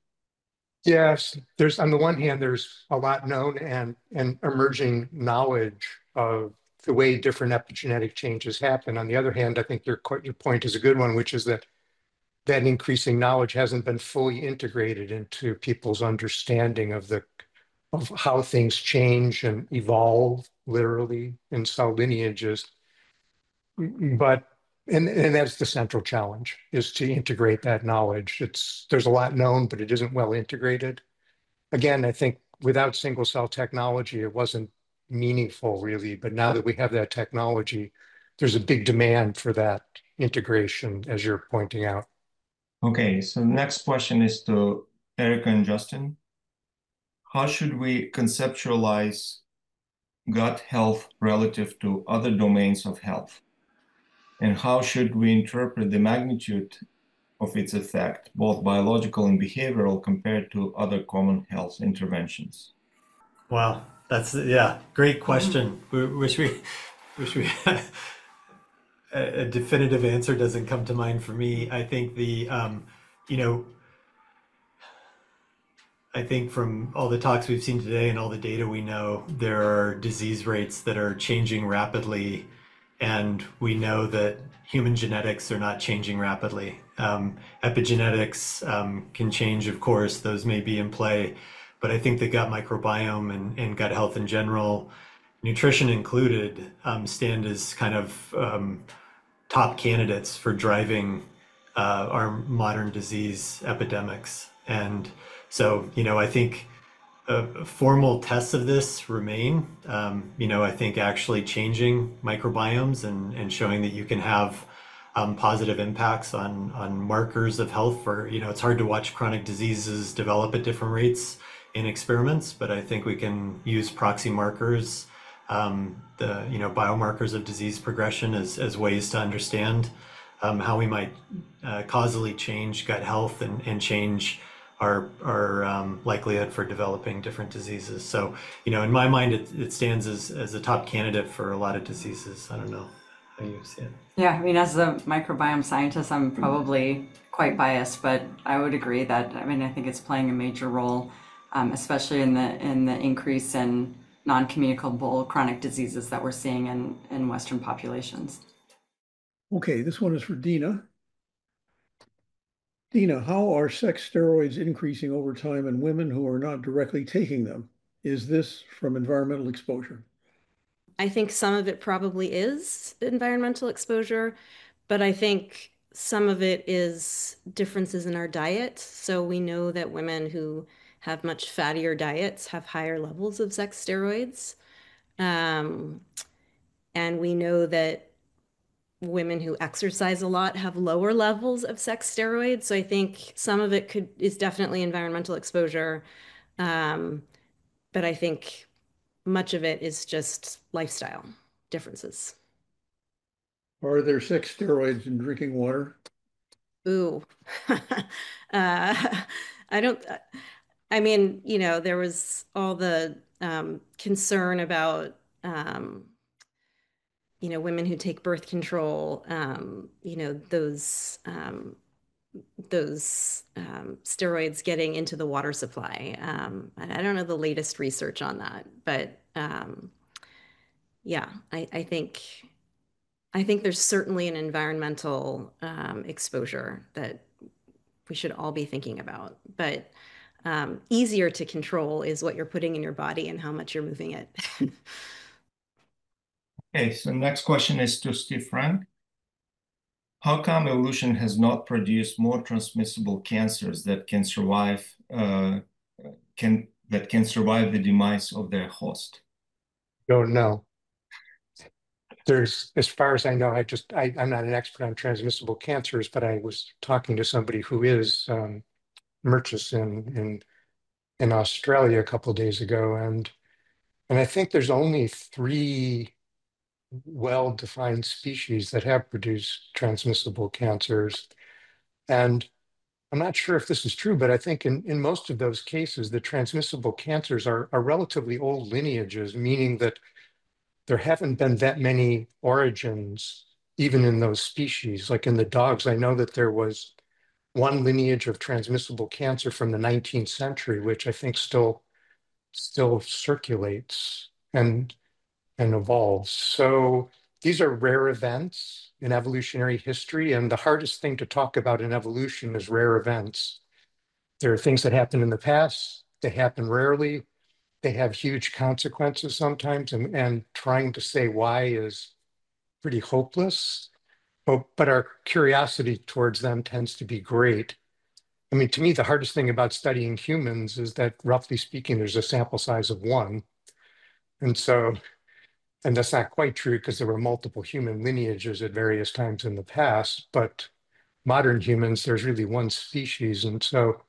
Yes, there's on the one hand, there's a lot known and, and emerging knowledge of the way different epigenetic changes happen. On the other hand, I think your, your point is a good one, which is that that increasing knowledge hasn't been fully integrated into people's understanding of the of how things change and evolve literally in cell lineages. But and, and that's the central challenge, is to integrate that knowledge. It's there's a lot known, but it isn't well integrated. Again, I think without single cell technology, it wasn't meaningful really, but now that we have that technology, there's a big demand for that integration, as you're pointing out. Okay, so the next question is to Erica and Justin. How should we conceptualize gut health relative to other domains of health? And how should we interpret the magnitude of its effect, both biological and behavioral, compared to other common health interventions? Wow, that's, yeah, great question. We wish we, wish we had a definitive answer. Doesn't come to mind for me. I think the, um, you know, I think from all the talks we've seen today and all the data we know, there are disease rates that are changing rapidly, and we know that human genetics are not changing rapidly. Um, epigenetics um, can change, of course, those may be in play, but I think the gut microbiome and, and gut health in general, nutrition included, um, stand as kind of um, top candidates for driving uh, our modern disease epidemics. And so, you know, I think uh, formal tests of this remain. Um, you know, I think actually changing microbiomes and, and showing that you can have um, positive impacts on, on markers of health for, you know, it's hard to watch chronic diseases develop at different rates in experiments, but I think we can use proxy markers, um, the, you know, biomarkers of disease progression as, as ways to understand um, how we might uh, causally change gut health and, and change our, our um, likelihood for developing different diseases. So, you know, in my mind, it, it stands as, as a top candidate for a lot of diseases. I don't know how you see it. Yeah, I mean, as a microbiome scientist, I'm probably quite biased, but I would agree that, I mean, I think it's playing a major role, um, especially in the in the increase in non-communicable chronic diseases that we're seeing in, in Western populations. Okay, this one is for Dina. Dina, how are sex steroids increasing over time in women who are not directly taking them? Is this from environmental exposure? I think some of it probably is environmental exposure, but I think some of it is differences in our diet. So we know that women who have much fattier diets have higher levels of sex steroids. Um, and we know that women who exercise a lot have lower levels of sex steroids. So I think some of it could is definitely environmental exposure. Um, but I think much of it is just lifestyle differences. Are there sex steroids in drinking water? Ooh. uh, I don't, I mean, you know, there was all the um, concern about, um, you know, women who take birth control, um, you know, those um, those um, steroids getting into the water supply. Um, I don't know the latest research on that, but um, yeah, I, I think I think there's certainly an environmental um, exposure that we should all be thinking about. But um, easier to control is what you're putting in your body and how much you're moving it. Okay, so next question is to Steve Frank. How come evolution has not produced more transmissible cancers that can survive uh, can that can survive the demise of their host? Don't know. There's, as far as I know, I just I, I'm not an expert on transmissible cancers, but I was talking to somebody who is um, Murchison in in Australia a couple of days ago, and and I think there's only three well-defined species that have produced transmissible cancers. And I'm not sure if this is true, but I think in, in most of those cases, the transmissible cancers are, are relatively old lineages, meaning that there haven't been that many origins, even in those species. Like in the dogs, I know that there was one lineage of transmissible cancer from the nineteenth century, which I think still, still circulates and and evolves. So these are rare events in evolutionary history, and the hardest thing to talk about in evolution is rare events. There are things that happen in the past, they happen rarely, they have huge consequences sometimes, and, and trying to say why is pretty hopeless, but, but our curiosity towards them tends to be great. I mean, to me, the hardest thing about studying humans is that, roughly speaking, there's a sample size of one. And so And that's not quite true because there were multiple human lineages at various times in the past, but modern humans, there's really one species. And so,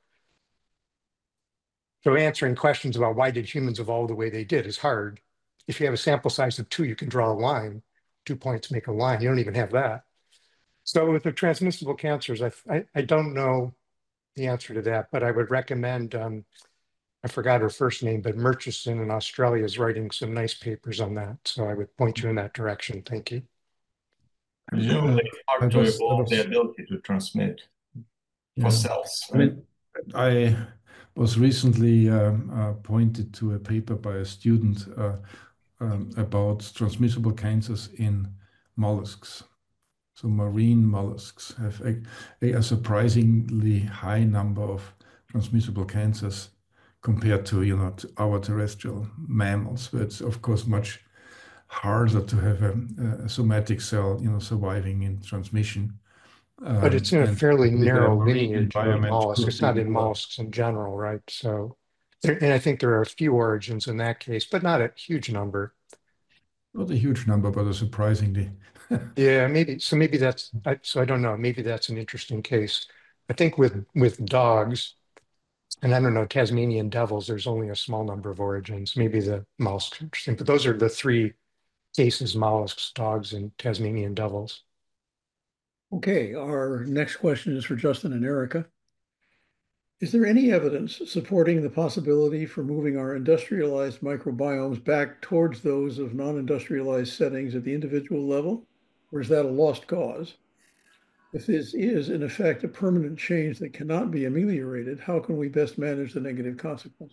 so answering questions about why did humans evolve the way they did is hard. If you have a sample size of two, you can draw a line. Two points make a line. You don't even have that. So with the transmissible cancers, I, I, I don't know the answer to that, but I would recommend, um, I forgot her first name, but Murchison in Australia is writing some nice papers on that. So I would point you in that direction. Thank you. Presumably it's I hard to was, I evolve was, the ability to transmit yeah. for cells. I mean, I was recently um, uh, pointed to a paper by a student uh, um, about transmissible cancers in mollusks. So marine mollusks have a, a surprisingly high number of transmissible cancers compared to, you know, to our terrestrial mammals, but it's of course much harder to have a, a somatic cell, you know, surviving in transmission. Um, but it's in a fairly narrow lineage of environment mollusks. could It's not be in more. mollusks in general, right? So There, and I think there are a few origins in that case, but not a huge number. Not a huge number, but a surprisingly. Yeah, maybe. So maybe that's, I, so I don't know, maybe that's an interesting case. I think with, with dogs, and I don't know, Tasmanian devils, there's only a small number of origins. Maybe the mouse is interesting, but those are the three cases: mollusks, dogs, and Tasmanian devils. Okay, our next question is for Justin and Erica. Is there any evidence supporting the possibility for moving our industrialized microbiomes back towards those of non-industrialized settings at the individual level, or is that a lost cause? If this is, in effect, a permanent change that cannot be ameliorated, how can we best manage the negative consequences?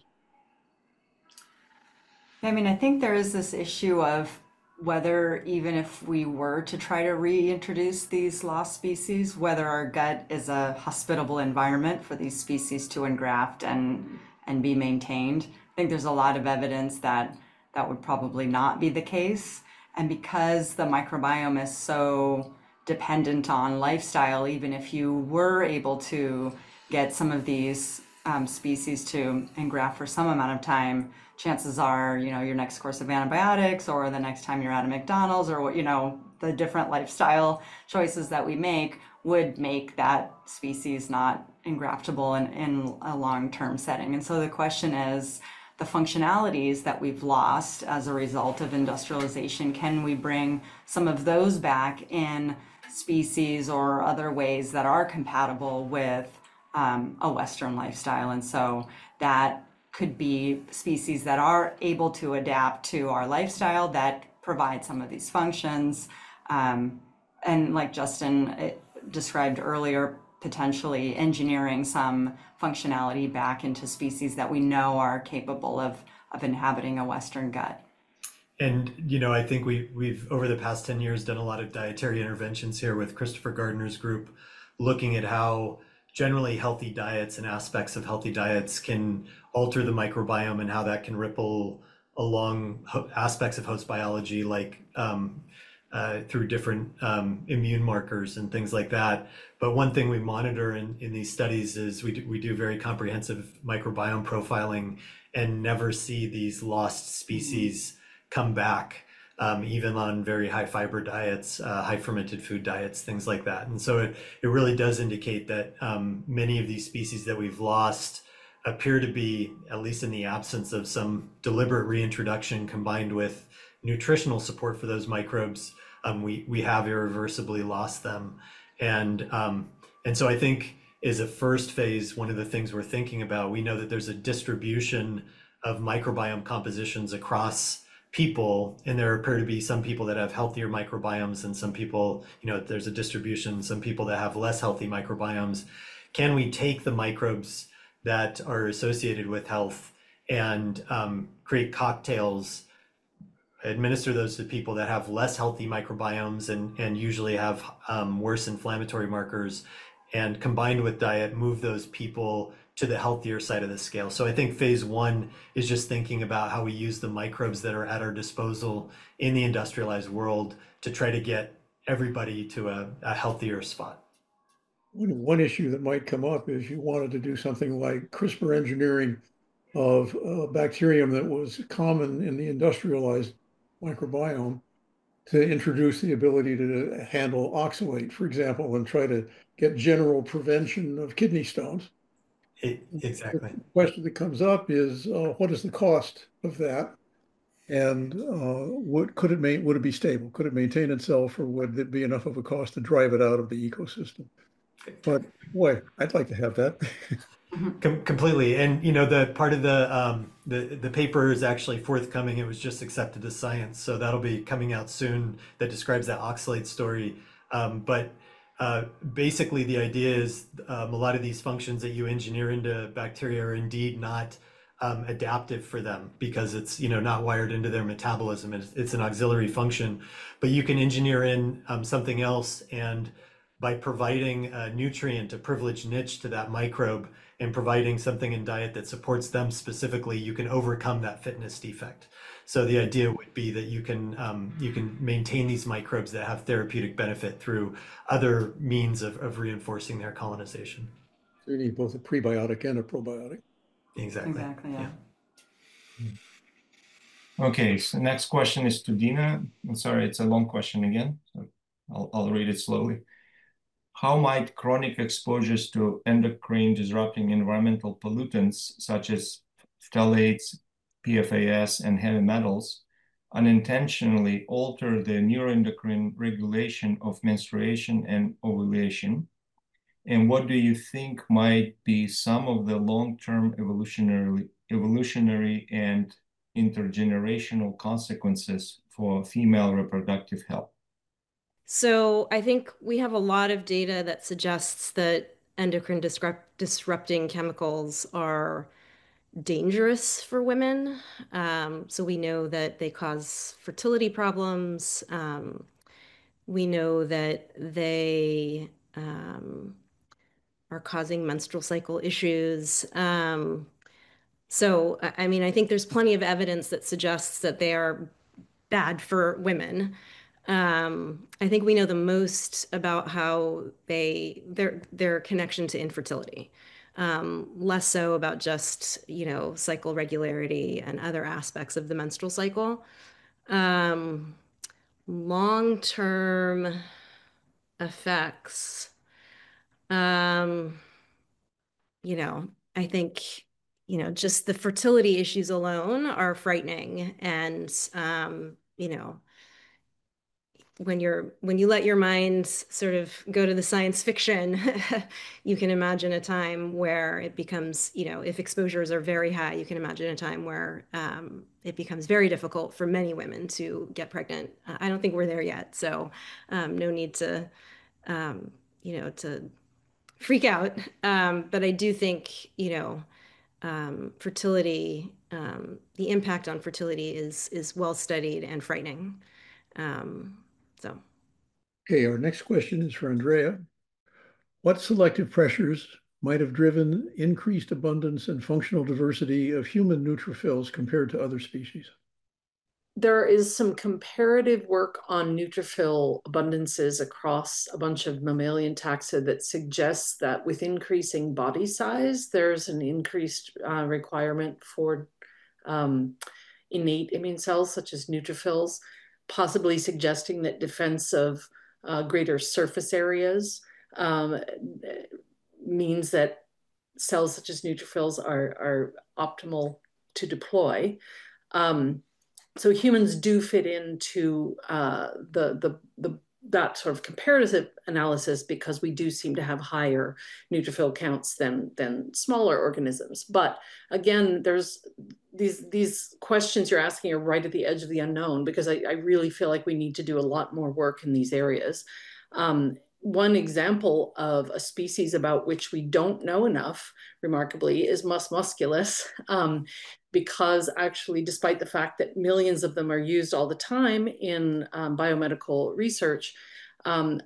I mean, I think there is this issue of whether, even if we were to try to reintroduce these lost species, whether our gut is a hospitable environment for these species to engraft and and be maintained. I think there's a lot of evidence that that would probably not be the case. And because the microbiome is so dependent on lifestyle, even if you were able to get some of these um, species to engraft for some amount of time, chances are, you know, your next course of antibiotics or the next time you're at a McDonald's or what, you know, the different lifestyle choices that we make would make that species not engraftable in, in a long-term setting. And so the question is, the functionalities that we've lost as a result of industrialization, can we bring some of those back in species or other ways that are compatible with um, a Western lifestyle? And so that could be species that are able to adapt to our lifestyle that provide some of these functions. Um, and like Justin described earlier, potentially engineering some functionality back into species that we know are capable of, of inhabiting a Western gut. And, you know, I think we, we've, over the past ten years, done a lot of dietary interventions here with Christopher Gardner's group, looking at how generally healthy diets and aspects of healthy diets can alter the microbiome and how that can ripple along aspects of host biology, like um, uh, through different um, immune markers and things like that. But one thing we monitor in, in these studies is we do, we do very comprehensive microbiome profiling and never see these lost species come back, um, even on very high fiber diets, uh, high fermented food diets, things like that. And so it, it really does indicate that um, many of these species that we've lost appear to be, at least in the absence of some deliberate reintroduction combined with nutritional support for those microbes, um, we, we have irreversibly lost them. And, um, and so I think as a first phase, one of the things we're thinking about, we know that there's a distribution of microbiome compositions across people, and there appear to be some people that have healthier microbiomes and some people, you know, there's a distribution, some people that have less healthy microbiomes. Can we take the microbes that are associated with health and um, create cocktails, administer those to people that have less healthy microbiomes and, and usually have um, worse inflammatory markers, and combined with diet, move those people to the healthier side of the scale. So I think phase one is just thinking about how we use the microbes that are at our disposal in the industrialized world to try to get everybody to a, a healthier spot. One, one issue that might come up is you wanted to do something like CRISPR engineering of a bacterium that was common in the industrialized microbiome to introduce the ability to handle oxalate, for example, and try to get general prevention of kidney stones. It, exactly. The question that comes up is, uh, what is the cost of that? And uh, what could it make? Would it be stable? Could it maintain itself, or would it be enough of a cost to drive it out of the ecosystem? But boy, I'd like to have that. Com- completely. And you know, the part of the um, the the paper is actually forthcoming. It was just accepted as science, so that'll be coming out soon. That describes that oxalate story. Um, but uh, basically, the idea is um, a lot of these functions that you engineer into bacteria are indeed not um, adaptive for them, because it's, you know, not wired into their metabolism. It's, it's an auxiliary function, but you can engineer in um, something else, and by providing a nutrient, a privileged niche to that microbe, and providing something in diet that supports them specifically, you can overcome that fitness defect. So the idea would be that you can um, you can maintain these microbes that have therapeutic benefit through other means of, of reinforcing their colonization. So you need both a prebiotic and a probiotic. Exactly. Exactly, yeah. yeah. Okay, so next question is to Dina. I'm sorry, it's a long question again, so I'll, I'll read it slowly. How might chronic exposures to endocrine disrupting environmental pollutants such as phthalates, P F A S, and heavy metals unintentionally alter the neuroendocrine regulation of menstruation and ovulation? And what do you think might be some of the long-term evolutionary, evolutionary and intergenerational consequences for female reproductive health? So I think we have a lot of data that suggests that endocrine disrupt disrupting chemicals are dangerous for women. Um, so we know that they cause fertility problems. Um, we know that they um, are causing menstrual cycle issues. Um, so, I mean, I think there's plenty of evidence that suggests that they are bad for women. Um, I think we know the most about how they their their connection to infertility, um, less so about just, you know, cycle regularity and other aspects of the menstrual cycle. Um, long-term effects, um, you know, I think, you know, just the fertility issues alone are frightening, and um, you know, when you're when you let your mind sort of go to the science fiction, you can imagine a time where it becomes, you know, if exposures are very high, you can imagine a time where um, it becomes very difficult for many women to get pregnant. Uh, I don't think we're there yet, so um, no need to, um, you know, to freak out. Um, but I do think, you know, um, fertility, um, the impact on fertility is is well studied and frightening. Um, so. Okay, our next question is for Andrea. What selective pressures might have driven increased abundance and functional diversity of human neutrophils compared to other species? There is some comparative work on neutrophil abundances across a bunch of mammalian taxa that suggests that with increasing body size, there's an increased uh, requirement for um, innate immune cells, such as neutrophils, possibly suggesting that defense of uh, greater surface areas um, means that cells such as neutrophils are, are optimal to deploy. Um, so humans do fit into uh, the, the, the, that sort of comparative analysis because we do seem to have higher neutrophil counts than, than smaller organisms. But again, there's these, these questions you're asking are right at the edge of the unknown, because I, I really feel like we need to do a lot more work in these areas. Um, One example of a species about which we don't know enough, remarkably, is Mus musculus, um, because actually, despite the fact that millions of them are used all the time in um, biomedical research, um,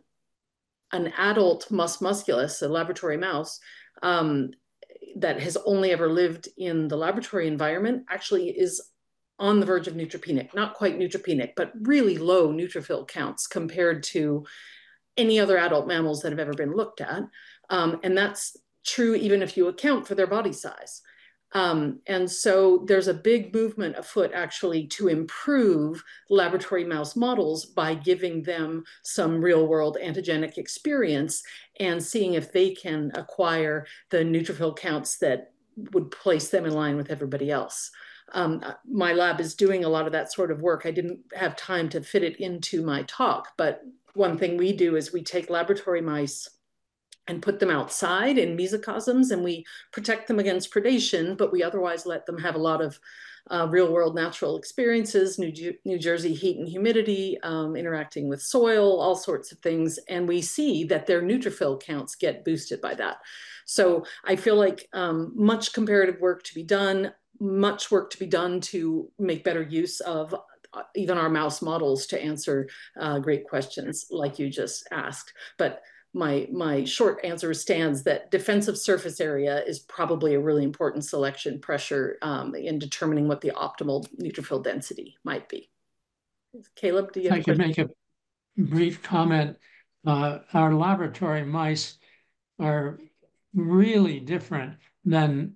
an adult Mus musculus, a laboratory mouse, um, that has only ever lived in the laboratory environment, actually is on the verge of neutropenic, not quite neutropenic, but really low neutrophil counts compared to any other adult mammals that have ever been looked at. Um, and that's true even if you account for their body size. Um, and so there's a big movement afoot actually to improve laboratory mouse models by giving them some real world antigenic experience and seeing if they can acquire the neutrophil counts that would place them in line with everybody else. Um, my lab is doing a lot of that sort of work. I didn't have time to fit it into my talk, but one thing we do is we take laboratory mice and put them outside in mesocosms, and we protect them against predation, but we otherwise let them have a lot of uh, real world natural experiences, New, New Jersey heat and humidity, um, interacting with soil, all sorts of things. And we see that their neutrophil counts get boosted by that. So I feel like um, much comparative work to be done, much work to be done to make better use of even our mouse models to answer uh, great questions like you just asked. But my, my short answer stands that defensive surface area is probably a really important selection pressure um, in determining what the optimal neutrophil density might be. Caleb, do you have I could make a brief comment. Uh, our laboratory mice are really different than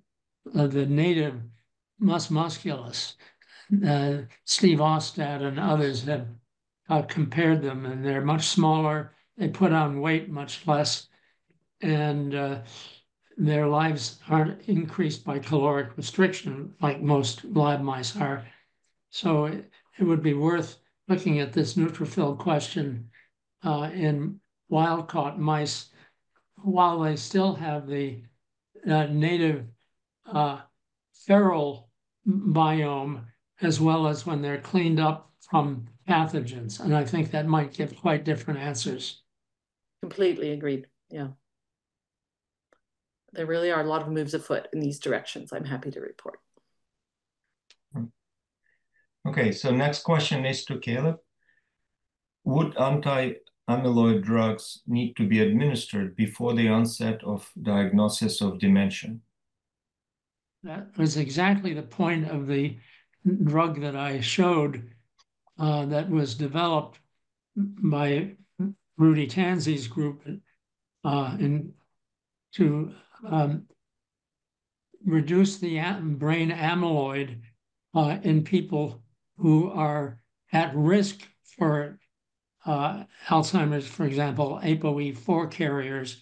uh, the native mus musculus. Uh, Steve Ostad and others have uh, compared them, and they're much smaller. They put on weight much less, and uh, their lives aren't increased by caloric restriction like most lab mice are. So it, it would be worth looking at this neutrophil question uh, in wild-caught mice while they still have the uh, native uh, feral biome, as well as when they're cleaned up from pathogens. And I think that might give quite different answers. Completely agreed. Yeah. There really are a lot of moves afoot in these directions, I'm happy to report. Okay, so next question is to Caleb. Would anti-amyloid drugs need to be administered before the onset of diagnosis of dementia? That was exactly the point of the drug that I showed uh, that was developed by Rudy Tanzi's group uh, in, to um, reduce the brain amyloid uh, in people who are at risk for uh, Alzheimer's, for example, A P O E four carriers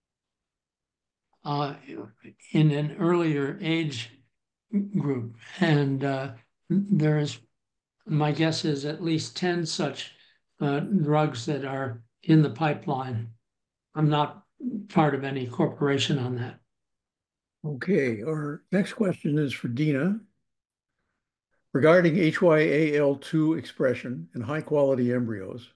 uh, in an earlier age group. And uh, there's, my guess is at least ten such uh, drugs that are in the pipeline. I'm not part of any corporation on that. Okay, our next question is for Dina. Regarding H Y A L two expression in high-quality embryos,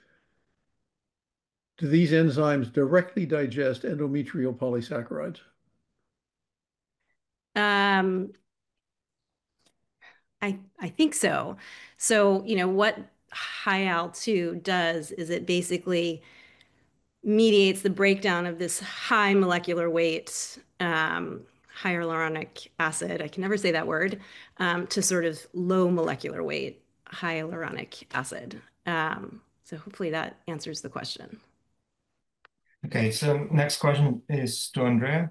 do these enzymes directly digest endometrial polysaccharides? Um, I, I think so. So, you know, what high A L two does is it basically mediates the breakdown of this high molecular weight um, hyaluronic acid, I can never say that word, um, to sort of low molecular weight hyaluronic acid. Um, so hopefully that answers the question. Okay, so next question is to Andrea.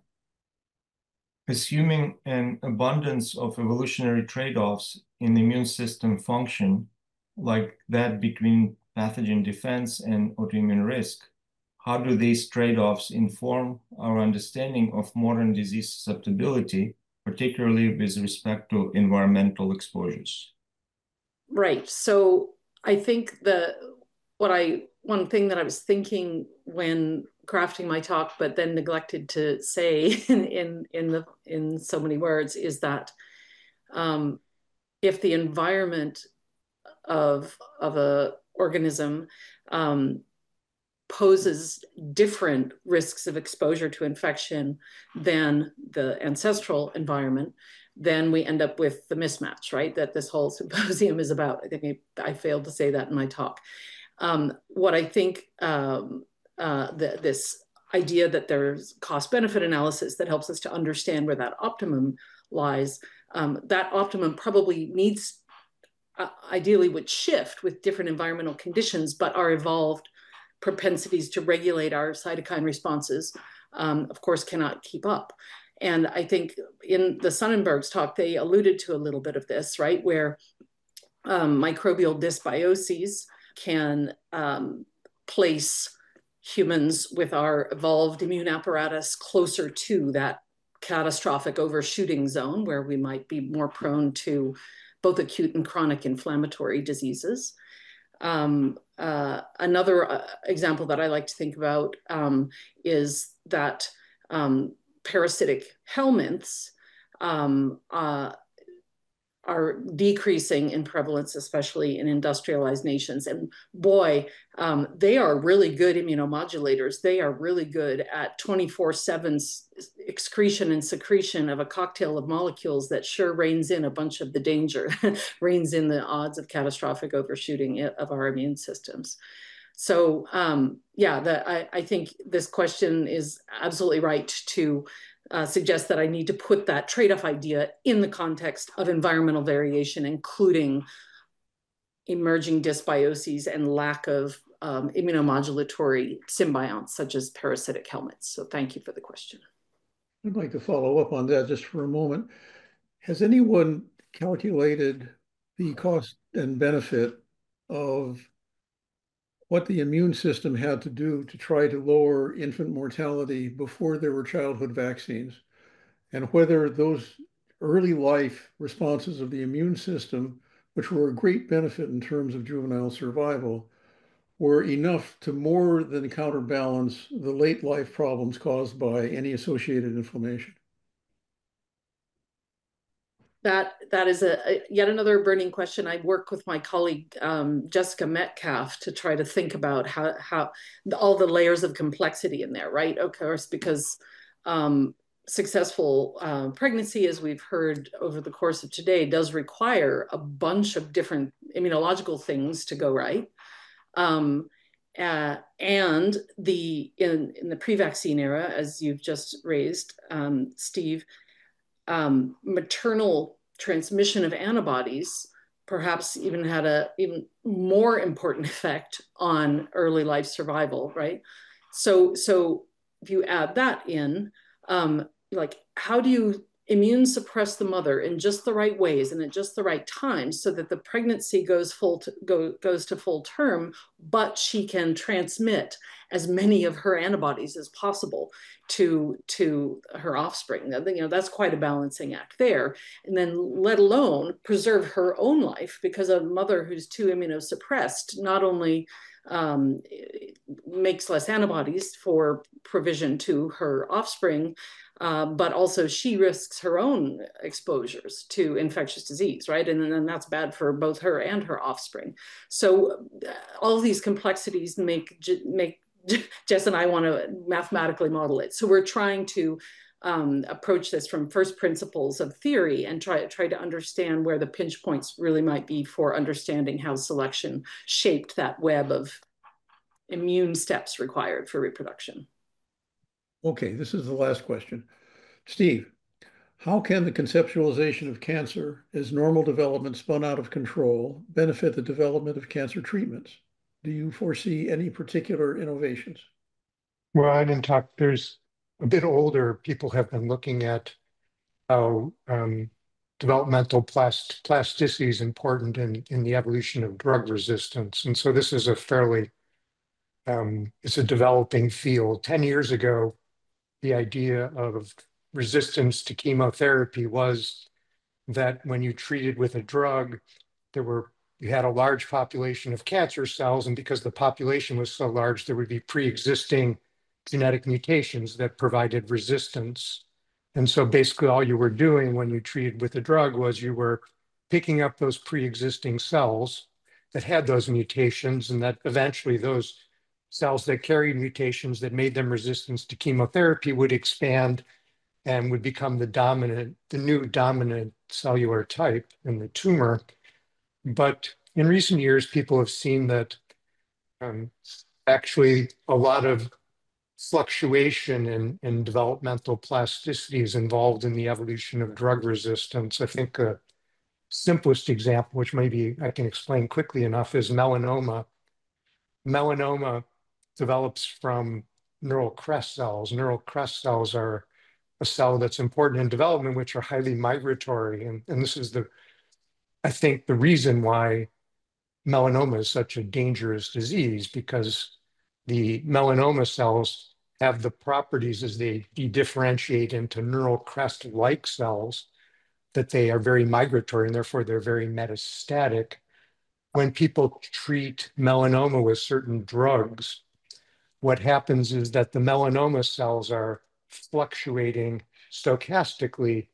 Assuming an abundance of evolutionary trade-offs in the immune system function, like that between pathogen defense and autoimmune risk, how do these trade-offs inform our understanding of modern disease susceptibility, particularly with respect to environmental exposures? Right. So I think the what I one thing that I was thinking when crafting my talk, but then neglected to say in in in the in so many words, is that um, if the environment of of a organism um, poses different risks of exposure to infection than the ancestral environment, then we end up with the mismatch, right? That this whole symposium is about. I think I, I failed to say that in my talk. Um, what I think um, uh, the, this idea that there's cost-benefit analysis that helps us to understand where that optimum lies, um, that optimum probably needs, uh, ideally would shift with different environmental conditions, but our evolved propensities to regulate our cytokine responses, um, of course, cannot keep up. And I think in the Sonnenberg's talk, they alluded to a little bit of this, right? Where um, microbial dysbioses can um, place humans with our evolved immune apparatus closer to that catastrophic overshooting zone where we might be more prone to both acute and chronic inflammatory diseases. Um, uh, another uh, example that I like to think about um, is that um, parasitic helminths um, uh, are decreasing in prevalence, especially in industrialized nations. And boy, um, they are really good immunomodulators. They are really good at twenty-four seven excretion and secretion of a cocktail of molecules that sure reins in a bunch of the danger, reins in the odds of catastrophic overshooting of our immune systems. So um, yeah, the, I, I think this question is absolutely right to Uh, suggest that I need to put that trade-off idea in the context of environmental variation, including emerging dysbioses and lack of um, immunomodulatory symbionts, such as parasitic helminths. So thank you for the question. I'd like to follow up on that just for a moment. Has anyone calculated the cost and benefit of what the immune system had to do to try to lower infant mortality before there were childhood vaccines, and whether those early life responses of the immune system, which were a great benefit in terms of juvenile survival, were enough to more than counterbalance the late life problems caused by any associated inflammation? That that is a, a yet another burning question. I work with my colleague um, Jessica Metcalf to try to think about how how all the layers of complexity in there, right? Of course, because um, successful uh, pregnancy, as we've heard over the course of today, does require a bunch of different immunological things to go right. Um, uh, and the in in the pre-vaccine era, as you've just raised, um, Steve. Um, maternal transmission of antibodies perhaps even had a even more important effect on early life survival, right? So, so if you add that in, um, like how do you immune suppress the mother in just the right ways and at just the right time so that the pregnancy goes full to, go, goes to full term, but she can transmit as many of her antibodies as possible to to her offspring. You know, that's quite a balancing act there. And then let alone preserve her own life, because a mother who's too immunosuppressed not only um, makes less antibodies for provision to her offspring, uh, but also she risks her own exposures to infectious disease, right? And then that's bad for both her and her offspring. So uh, all of these complexities make make Jess and I want to mathematically model it. So we're trying to um, approach this from first principles of theory and try, try to understand where the pinch points really might be for understanding how selection shaped that web of immune steps required for reproduction. Okay, this is the last question. Steve, how can the conceptualization of cancer as normal development spun out of control benefit the development of cancer treatments? Do you foresee any particular innovations? Well, I didn't talk, there's a bit older people have been looking at how um, developmental plast plasticity is important in, in the evolution of drug resistance. And so this is a fairly, um, it's a developing field. ten years ago, the idea of resistance to chemotherapy was that when you treated with a drug, there were you had a large population of cancer cells, and because the population was so large, there would be pre-existing genetic mutations that provided resistance. And so basically all you were doing when you treated with a drug was you were picking up those pre-existing cells that had those mutations, and that eventually those cells that carried mutations that made them resistant to chemotherapy would expand and would become the dominant, the new dominant cellular type in the tumor. But in recent years, people have seen that um, actually a lot of fluctuation in, in developmental plasticity is involved in the evolution of drug resistance. I think a simplest example, which maybe I can explain quickly enough, is melanoma. Melanoma develops from neural crest cells. Neural crest cells are a cell that's important in development, which are highly migratory. And, and this is the I think the reason why melanoma is such a dangerous disease, because the melanoma cells have the properties as they differentiate into neural crest-like cells that they are very migratory and therefore they're very metastatic. When people treat melanoma with certain drugs, what happens is that the melanoma cells are fluctuating stochastically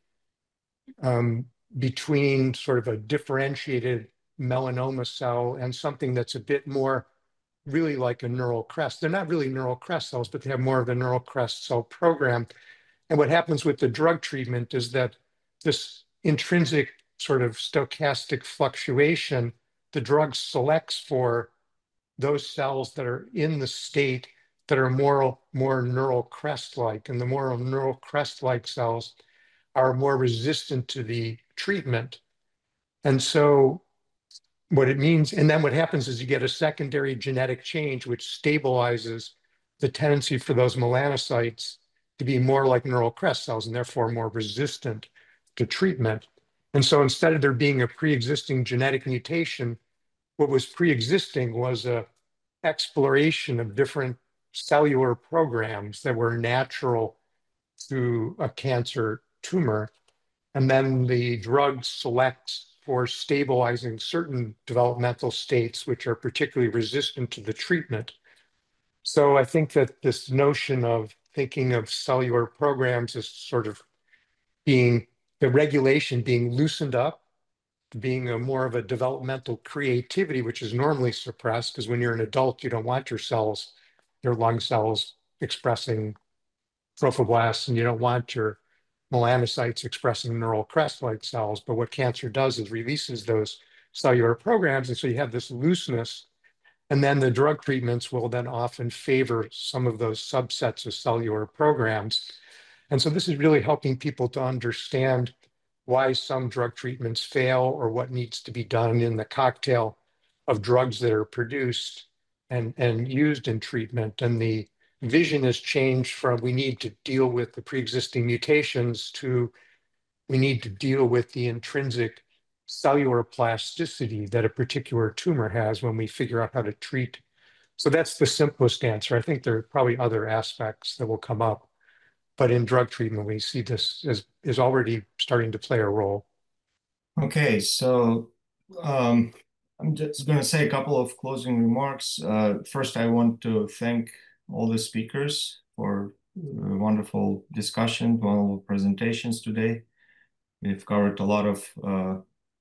um, between sort of a differentiated melanoma cell and something that's a bit more really like a neural crest. They're not really neural crest cells, but they have more of a neural crest cell program. And what happens with the drug treatment is that this intrinsic sort of stochastic fluctuation, the drug selects for those cells that are in the state that are more, more neural crest-like, and the more neural crest-like cells are more resistant to the treatment. And so what it means, and then what happens is you get a secondary genetic change which stabilizes the tendency for those melanocytes to be more like neural crest cells and therefore more resistant to treatment. And so instead of there being a pre-existing genetic mutation, what was pre-existing was a exploration of different cellular programs that were natural to a cancer tumor. And then the drug selects for stabilizing certain developmental states, which are particularly resistant to the treatment. So I think that this notion of thinking of cellular programs as sort of being the regulation being loosened up, being a more of a developmental creativity, which is normally suppressed, because when you're an adult, you don't want your cells, your lung cells expressing trophoblasts, and you don't want your melanocytes expressing neural crest-like cells. But what cancer does is releases those cellular programs, and so you have this looseness. And then the drug treatments will then often favor some of those subsets of cellular programs. And so this is really helping people to understand why some drug treatments fail or what needs to be done in the cocktail of drugs that are produced and, and used in treatment. And the vision has changed from we need to deal with the pre-existing mutations to we need to deal with the intrinsic cellular plasticity that a particular tumor has when we figure out how to treat. So that's the simplest answer. I think there are probably other aspects that will come up, but in drug treatment, we see this as is already starting to play a role. Okay, so um, I'm just going to say a couple of closing remarks. Uh, first, I want to thank all the speakers for a wonderful discussion, wonderful presentations today. We've covered a lot of uh,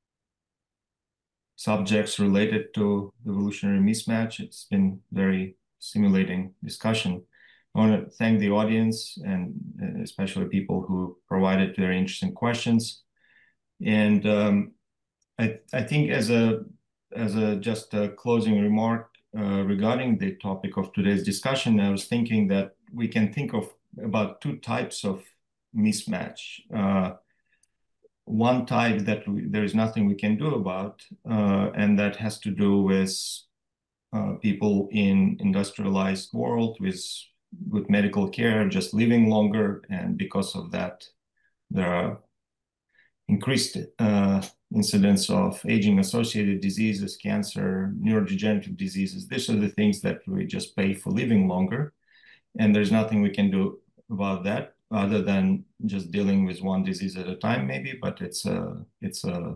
subjects related to evolutionary mismatch. It's been very stimulating discussion. I want to thank the audience and especially people who provided very interesting questions. And um, I, I think as a as a just a closing remark uh, regarding the topic of today's discussion, I was thinking that we can think of about two types of mismatch. Uh, one type that we, there is nothing we can do about, uh, and that has to do with uh, people in industrialized world with with medical care just living longer, and because of that, there are increased uh, incidence of aging-associated diseases, cancer, neurodegenerative diseases. These are the things that we just pay for living longer, and there's nothing we can do about that other than just dealing with one disease at a time, maybe. But it's a, it's a,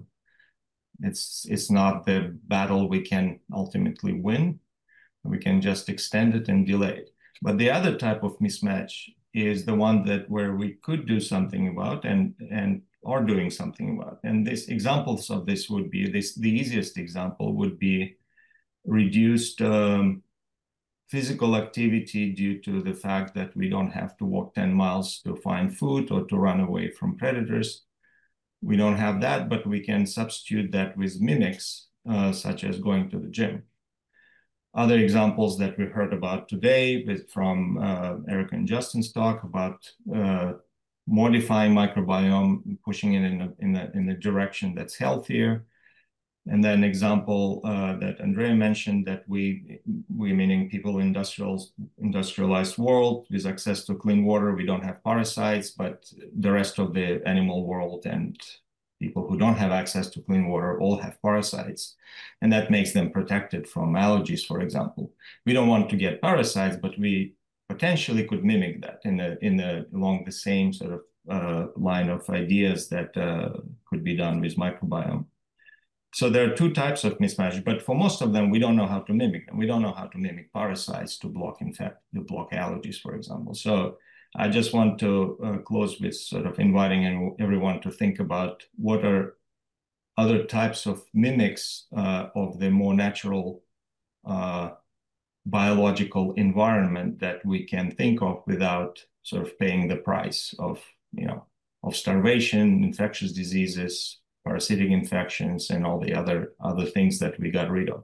it's it's not the battle we can ultimately win. We can just extend it and delay it. But the other type of mismatch is the one that where we could do something about and and are doing something about. And these examples of this would be this. The easiest example would be reduced um, physical activity due to the fact that we don't have to walk ten miles to find food or to run away from predators. We don't have that, but we can substitute that with mimics, uh, such as going to the gym. Other examples that we heard about today with, from uh, Eric and Justin's talk about uh, modifying microbiome, pushing it in a, in a, in a direction that's healthier. And then example uh, that Andrea mentioned, that we, we meaning people in industrial, industrialized world with access to clean water, we don't have parasites, but the rest of the animal world and people who don't have access to clean water all have parasites, and that makes them protected from allergies, for example. We don't want to get parasites, but we potentially could mimic that in the in the along the same sort of uh, line of ideas that uh, could be done with microbiome. So there are two types of mismatch, but for most of them, we don't know how to mimic them. We don't know how to mimic parasites to block infect, to block allergies, for example. So I just want to uh, close with sort of inviting everyone to think about what are other types of mimics uh, of the more natural uh, biological environment that we can think of without sort of paying the price of, you know, of starvation, infectious diseases, parasitic infections, and all the other other things that we got rid of.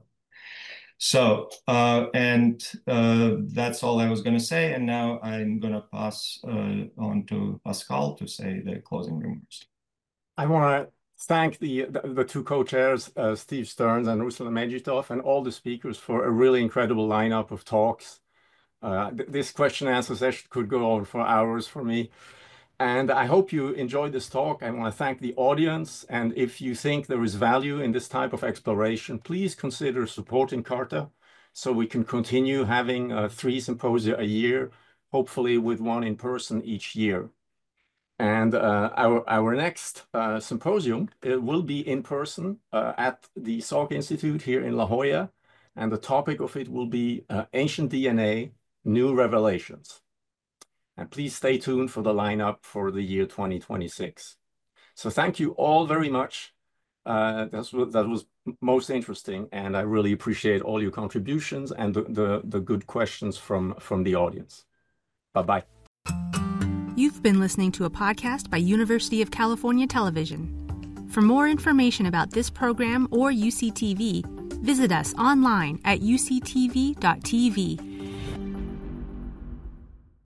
So, uh, and uh, that's all I was going to say. And now I'm going to pass uh, on to Pascal to say the closing remarks. I want to thank the, the, the two co-chairs, uh, Steve Stearns and Ruslan Mejitov, and all the speakers for a really incredible lineup of talks. Uh, th this question and answer session could go on for hours for me. And I hope you enjoyed this talk. I want to thank the audience. And if you think there is value in this type of exploration, please consider supporting Carta so we can continue having uh, three symposia a year, hopefully with one in person each year. And uh, our, our next uh, symposium it will be in person uh, at the Salk Institute here in La Jolla. And the topic of it will be uh, Ancient D N A, New Revelations. And please stay tuned for the lineup for the year twenty twenty-six. So thank you all very much. Uh, that's what, that was most interesting. And I really appreciate all your contributions and the, the, the good questions from, from the audience. Bye-bye. You've been listening to a podcast by University of California Television. For more information about this program or U C T V, visit us online at u c t v dot t v